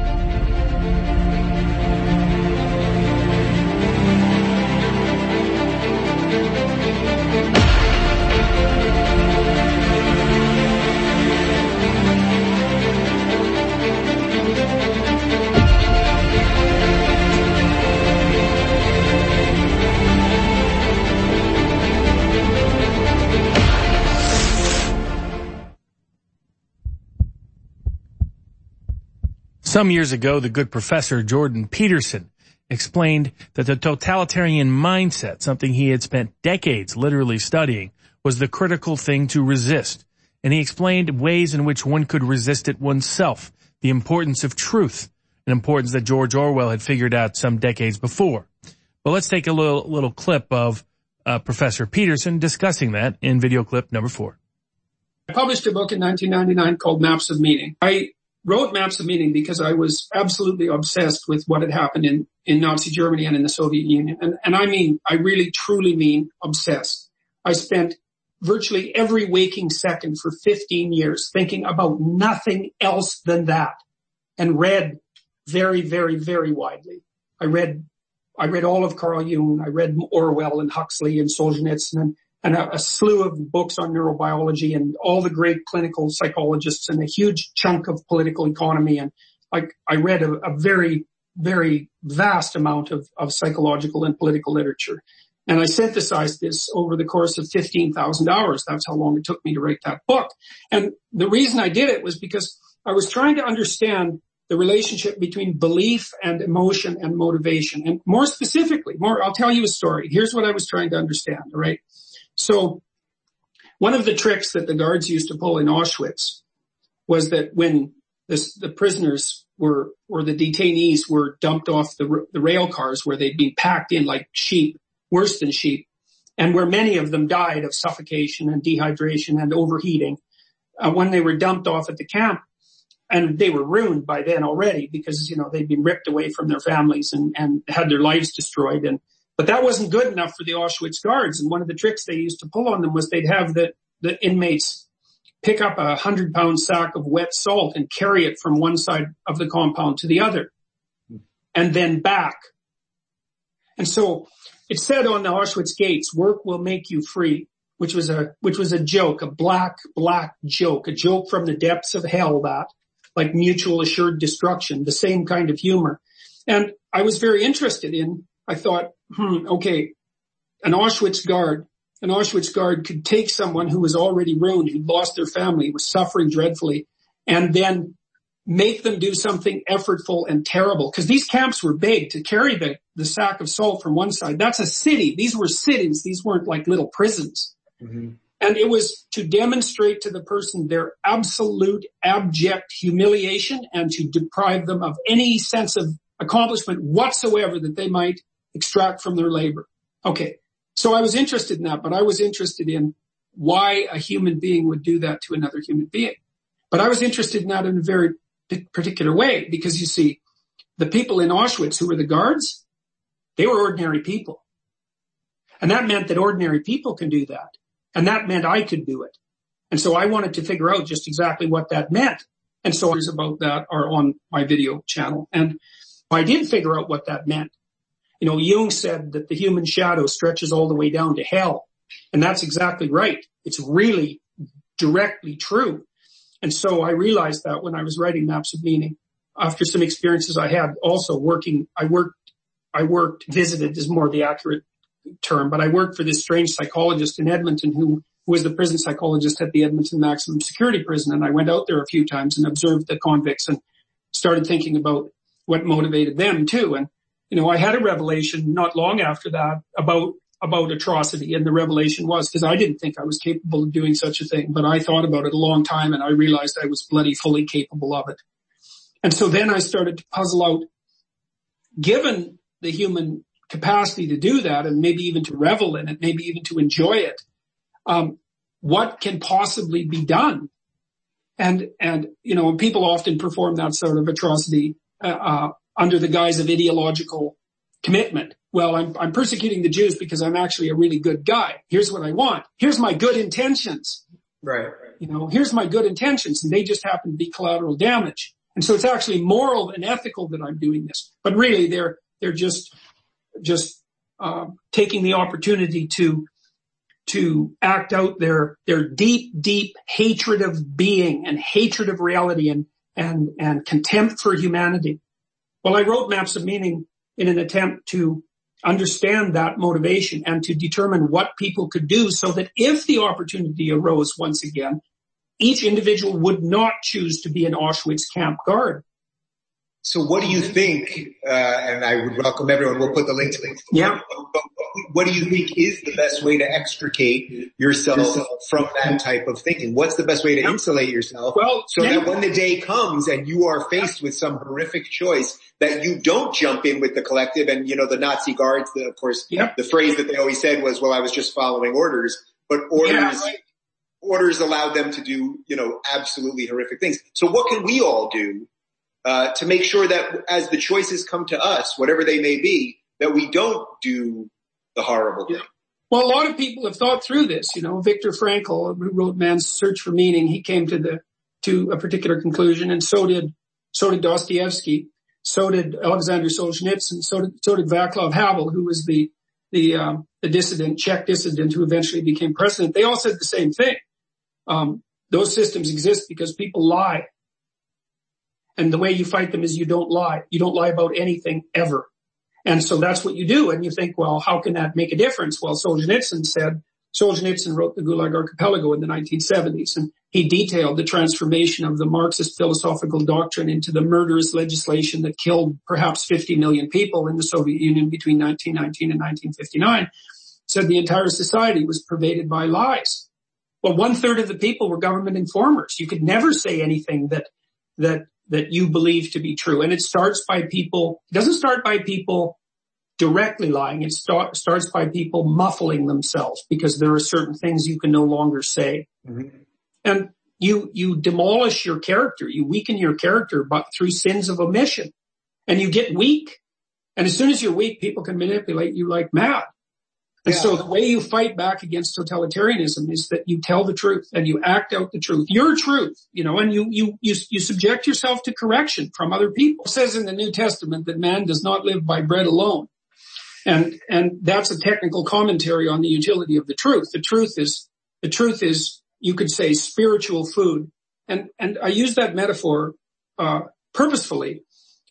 Some years ago, the good professor Jordan Peterson explained that the totalitarian mindset, something he had spent decades literally studying, was the critical thing to resist. And he explained ways in which one could resist it oneself, the importance of truth, an importance that George Orwell had figured out some decades before. But let's take a little, little clip of uh, Professor Peterson discussing that in video clip number four.
I published a book in nineteen ninety-nine called Maps of Meaning. I wrote Maps of Meaning because I was absolutely obsessed with what had happened in, in Nazi Germany and in the Soviet Union. And, and I mean, I really truly mean obsessed. I spent virtually every waking second for fifteen years thinking about nothing else than that, and read very, very, very widely. I read, I read all of Carl Jung. I read Orwell and Huxley and Solzhenitsyn and and a, a slew of books on neurobiology and all the great clinical psychologists and a huge chunk of political economy. And I, I read a, a very, very vast amount of, of psychological and political literature. And I synthesized this over the course of fifteen thousand hours. That's how long it took me to write that book. And the reason I did it was because I was trying to understand the relationship between belief and emotion and motivation. And more specifically, more, I'll tell you a story. Here's what I was trying to understand, all right? So one of the tricks that the guards used to pull in Auschwitz was that when this, the prisoners were, or the detainees were dumped off the, the rail cars where they'd been packed in like sheep, worse than sheep, and where many of them died of suffocation and dehydration and overheating, uh, when they were dumped off at the camp. And they were ruined by then already because, you know, they'd been ripped away from their families and, and had their lives destroyed. And But that wasn't good enough for the Auschwitz guards. And one of the tricks they used to pull on them was they'd have the, the inmates pick up a hundred pound sack of wet salt and carry it from one side of the compound to the other and then back. And so it said on the Auschwitz gates, work will make you free, which was a, which was a joke, a black, black joke, a joke from the depths of hell, that like mutual assured destruction, the same kind of humor. And I was very interested in, I thought, hmm, okay, an Auschwitz guard, an Auschwitz guard could take someone who was already ruined, who lost their family, was suffering dreadfully, and then make them do something effortful and terrible. Because these camps were big. To carry the, the sack of salt from one side, that's a city. These were cities. These weren't like little prisons. Mm-hmm. And it was to demonstrate to the person their absolute abject humiliation and to deprive them of any sense of accomplishment whatsoever that they might extract from their labor. Okay. So I was interested in that, but I was interested in why a human being would do that to another human being. But I was interested in that in a very particular way because, you see, the people in Auschwitz who were the guards, they were ordinary people. And that meant that ordinary people can do that. And that meant I could do it. And so I wanted to figure out just exactly what that meant. And so stories about that are on my video channel. And I did figure out what that meant. You know, Jung said that the human shadow stretches all the way down to hell. And that's exactly right. It's really directly true. And so I realized that when I was writing Maps of Meaning, after some experiences I had also working, I worked, I worked, visited is more the accurate term, but I worked for this strange psychologist in Edmonton who was the prison psychologist at the Edmonton Maximum Security Prison. And I went out there a few times and observed the convicts and started thinking about what motivated them too. And, you know, I had a revelation not long after that about, about atrocity. And the revelation was, because I didn't think I was capable of doing such a thing, but I thought about it a long time and I realized I was bloody fully capable of it. And so then I started to puzzle out, given the human capacity to do that and maybe even to revel in it, maybe even to enjoy it, um, what can possibly be done? And, and, you know, people often perform that sort of atrocity, uh, uh, under the guise of ideological commitment. Well, I'm, I'm persecuting the Jews because I'm actually a really good guy. Here's what I want. Here's my good intentions.
Right.
You know, here's my good intentions, and they just happen to be collateral damage. And so it's actually moral and ethical that I'm doing this. But really, they're, they're just, just, uh, taking the opportunity to, to act out their, their deep, deep hatred of being and hatred of reality and, and, and contempt for humanity. Well, I wrote Maps of Meaning in an attempt to understand that motivation and to determine what people could do so that if the opportunity arose once again, each individual would not choose to be an Auschwitz camp guard.
So what do you think, uh, and I would welcome everyone, we'll put the link to it.
Yeah.
But what do you think is the best way to extricate yourself from that type of thinking? What's the best way to insulate yourself
well,
so that when the day comes and you are faced with some horrific choice that you don't jump in with the collective and, you know, the Nazi guards, the, of course,
yep.
the phrase that they always said was, well, I was just following orders, but orders,
yeah, right.
orders allowed them to do, you know, absolutely horrific things. So what can we all do Uh, to make sure that as the choices come to us, whatever they may be, that we don't do the horrible thing?
Well, a lot of people have thought through this. You know, Viktor Frankl, who wrote Man's Search for Meaning, he came to the, to a particular conclusion, and so did, so did Dostoevsky, so did Alexander Solzhenitsyn, so did, so did Václav Havel, who was the, the, um, the dissident, Czech dissident who eventually became president. They all said the same thing. Um, those systems exist because people lie. And the way you fight them is you don't lie. You don't lie about anything ever. And so that's what you do. And you think, well, how can that make a difference? Well, Solzhenitsyn said, Solzhenitsyn wrote the Gulag Archipelago in the nineteen seventies, and he detailed the transformation of the Marxist philosophical doctrine into the murderous legislation that killed perhaps fifty million people in the Soviet Union between nineteen nineteen and nineteen fifty-nine. Said the entire society was pervaded by lies. Well, one third of the people were government informers. You could never say anything that, that, that you believe to be true. And it starts by people, it doesn't start by people directly lying. It start, starts by people muffling themselves because there are certain things you can no longer say. Mm-hmm. And you, you demolish your character. You weaken your character but through sins of omission, and you get weak. And as soon as you're weak, people can manipulate you like mad. And yeah. So the way you fight back against totalitarianism is that you tell the truth and you act out the truth, your truth, you know, and you, you, you, you subject yourself to correction from other people. It says in the New Testament that man does not live by bread alone. And, and that's a technical commentary on the utility of the truth. The truth is, the truth is, you could say, spiritual food. And, and I use that metaphor, uh, purposefully.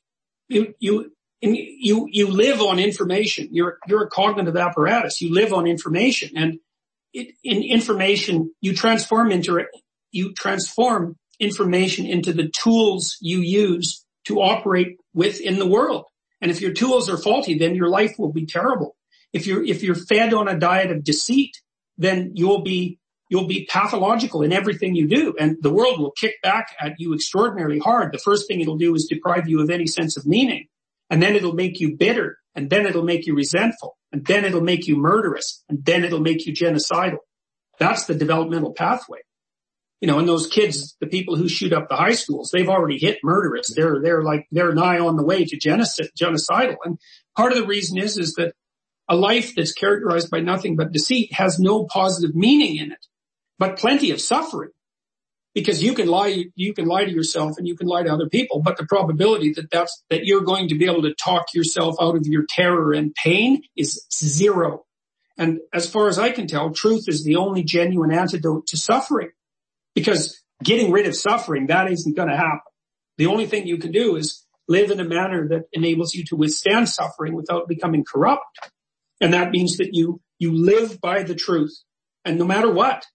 You, you, You, you live on information. You're, you're a cognitive apparatus. You live on information, and it, in information, you transform into, you transform information into the tools you use to operate within the world. And if your tools are faulty, then your life will be terrible. If you're, if you're fed on a diet of deceit, then you'll be, you'll be pathological in everything you do, and the world will kick back at you extraordinarily hard. The first thing it'll do is deprive you of any sense of meaning. And then it'll make you bitter, and then it'll make you resentful, and then it'll make you murderous, and then it'll make you genocidal. That's the developmental pathway. You know, and those kids, the people who shoot up the high schools, they've already hit murderous. They're, they're like, they're nigh on the way to genocid, genocidal. And part of the reason is, is that a life that's characterized by nothing but deceit has no positive meaning in it, but plenty of suffering. Because you can lie, you can lie to yourself and you can lie to other people, but the probability that that's, that you're going to be able to talk yourself out of your terror and pain is zero. And as far as I can tell, truth is the only genuine antidote to suffering. Because getting rid of suffering, that isn't going to happen. The only thing you can do is live in a manner that enables you to withstand suffering without becoming corrupt. And that means that you, you live by the truth. And no matter what,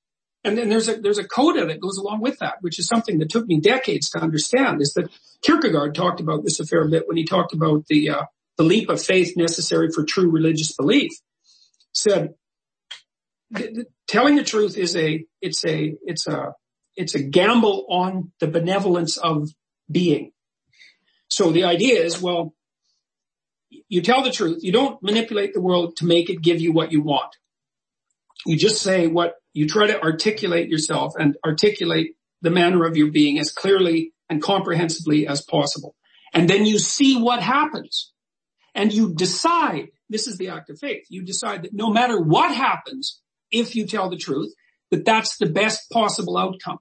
And then there's a, there's a coda that goes along with that, which is something that took me decades to understand, is that Kierkegaard talked about this a fair bit when he talked about the, uh, the leap of faith necessary for true religious belief. Said, th- th- telling the truth is a, it's a, it's a, it's a gamble on the benevolence of being. So the idea is, well, you tell the truth. You don't manipulate the world to make it give you what you want. You just say what you try to articulate yourself and articulate the manner of your being as clearly and comprehensively as possible. And then you see what happens. And you decide, this is the act of faith, you decide that no matter what happens, if you tell the truth, that that's the best possible outcome.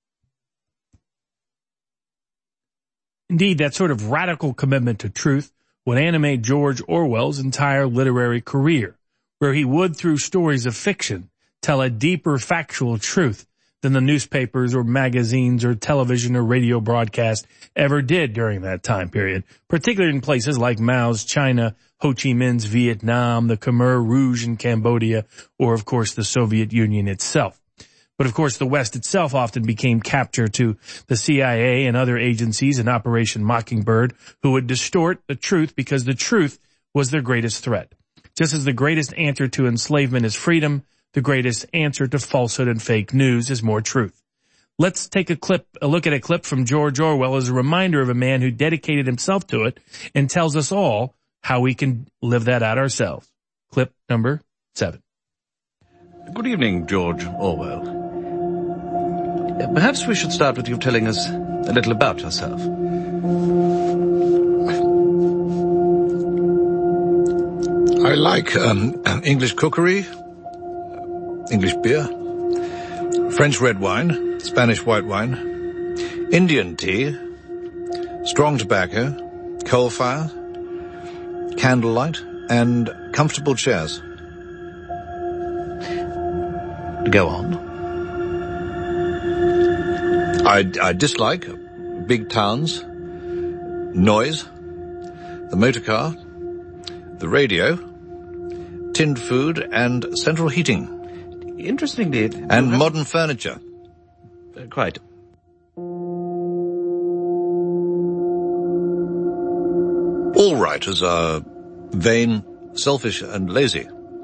Indeed, that sort of radical commitment to truth would animate George Orwell's entire literary career, where he would, through stories of fiction, tell a deeper factual truth than the newspapers or magazines or television or radio broadcast ever did during that time period, particularly in places like Mao's China, Ho Chi Minh's Vietnam, the Khmer Rouge in Cambodia, or of course the Soviet Union itself. But of course the West itself often became capture to the C I A and other agencies in Operation Mockingbird, who would distort the truth because the truth was their greatest threat. Just as the greatest answer to enslavement is freedom, the greatest answer to falsehood and fake news is more truth. Let's take a clip, a look at a clip from George Orwell as a reminder of a man who dedicated himself to it and tells us all how we can live that out ourselves. Clip number seven.
Good evening, George Orwell. Perhaps we should start with you telling us a little about yourself.
I like um, English cookery, English beer, French red wine, Spanish white wine, Indian tea, strong tobacco, coal fire, candlelight, and comfortable chairs.
Go on.
I, I dislike big towns, noise, the motor car, the radio, tinned food, and central heating.
Interestingly...
And modern furniture.
Uh, quite.
All writers are vain, selfish, and lazy.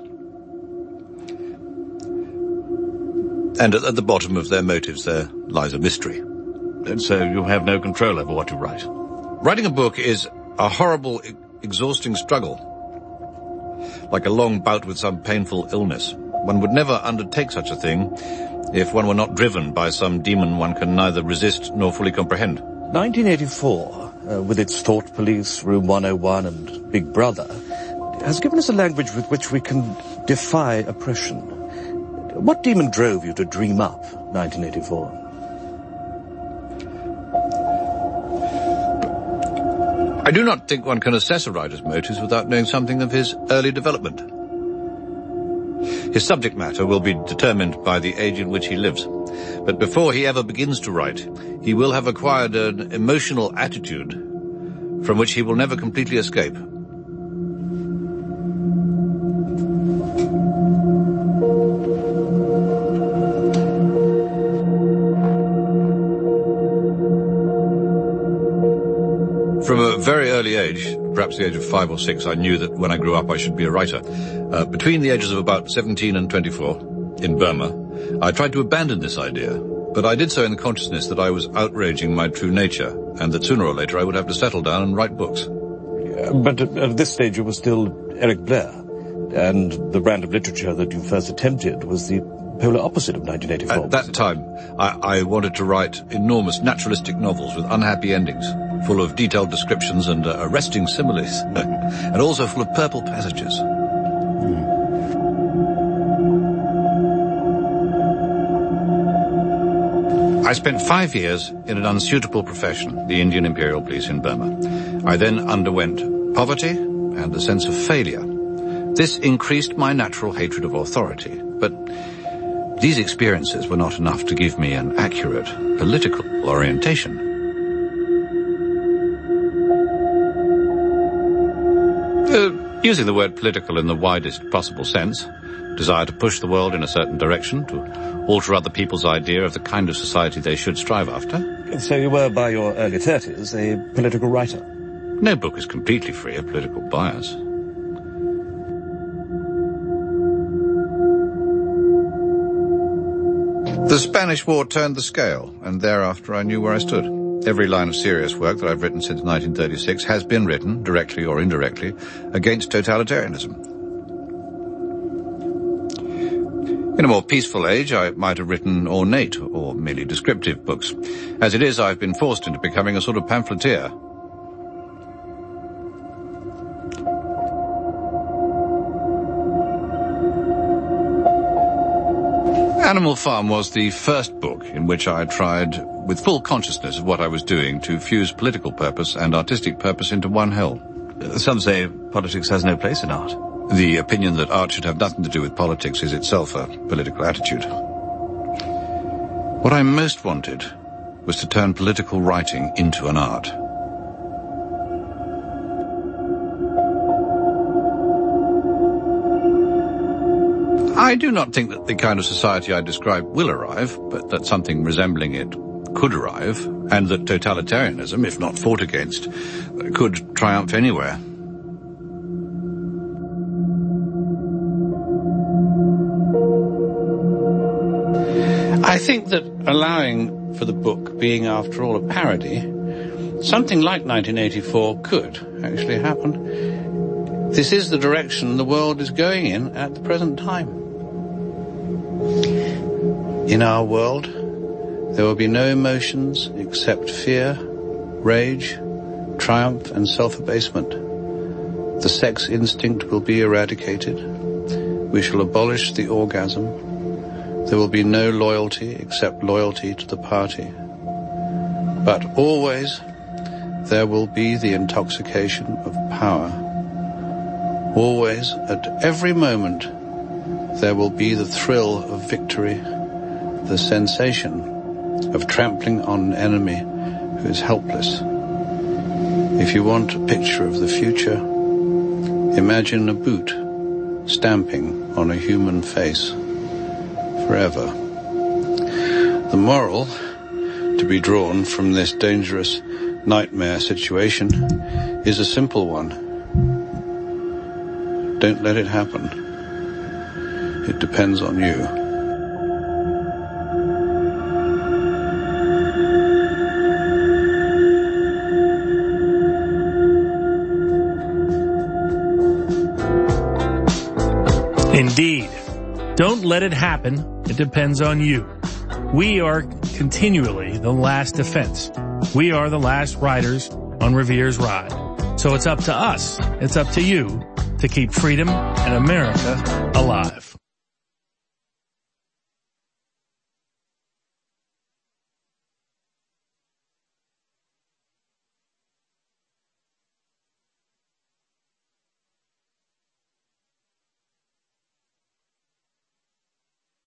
And at, at the bottom of their motives there lies a mystery.
And so you have no control over what you write?
Writing a book is a horrible, e- exhausting struggle. Like a long bout with some painful illness. One would never undertake such a thing if one were not driven by some demon one can neither resist nor fully comprehend.
nineteen eighty-four, uh, with its Thought Police, Room one oh one and Big Brother, has given us a language with which we can defy oppression. What demon drove you to dream up nineteen eighty-four?
I do not think one can assess a writer's motives without knowing something of his early development. His subject matter will be determined by the age in which he lives. But before he ever begins to write, he will have acquired an emotional attitude from which he will never completely escape. From a very early age, perhaps the age of five or six, I knew that when I grew up I should be a writer. Uh, between the ages of about seventeen and twenty-four, in Burma, I tried to abandon this idea, but I did so in the consciousness that I was outraging my true nature, and that sooner or later I would have to settle down and write books.
Yeah, but at, at this stage you were still Eric Blair, and the brand of literature that you first attempted was the polar opposite of nineteen eighty-four.
At that time, I, I wanted to write enormous naturalistic novels with unhappy endings, full of detailed descriptions and uh, arresting similes, and also full of purple passages.
Mm.
I spent five years in an unsuitable profession, the Indian Imperial Police in Burma. I then underwent poverty and a sense of failure. This increased my natural hatred of authority, but these experiences were not enough to give me an accurate political orientation. Uh, using the word political in the widest possible sense,
desire to push the world in a certain direction, to alter other people's idea of the kind of society they should strive after.
So you were, by your early thirties, a political writer?
No book is completely free of political bias.
The Spanish War turned the scale, and thereafter I knew where I stood. Every line of serious work that I've written since nineteen thirty-six has been written, directly or indirectly, against totalitarianism. In a more peaceful age, I might have written ornate or merely descriptive books. As it is, I've been forced into becoming a sort of pamphleteer. Animal Farm was the first book in which I tried, with full consciousness of what I was doing, to fuse political purpose and artistic purpose into one whole.
Some say politics has no place in art.
The opinion that art should have nothing to do with politics is itself a political attitude. What I most wanted was to turn political writing into an art. I do not think that the kind of society I describe will arrive, but that something resembling it could arrive, and that totalitarianism, if not fought against, could triumph anywhere. I think that allowing for the book being, after all, a parody, something like nineteen eighty-four could actually happen. This is the direction the world is going in at the present time. In our world, there will be no emotions except fear, rage, triumph, and self-abasement. The sex instinct will be eradicated. We shall abolish the orgasm. There will be no loyalty except loyalty to the party. But always there will be the intoxication of power. Always, at every moment, there will be the thrill of victory, the sensation of trampling on an enemy who is helpless. If you want a picture of the future, imagine a boot stamping on a human face forever. The moral to be drawn from this dangerous nightmare situation is a simple one. Don't let it happen. It depends on you.
Indeed. Don't let it happen. It depends on you. We are continually the last defense. We are the last riders on Revere's ride. So it's up to us, it's up to you, to keep freedom and America alive.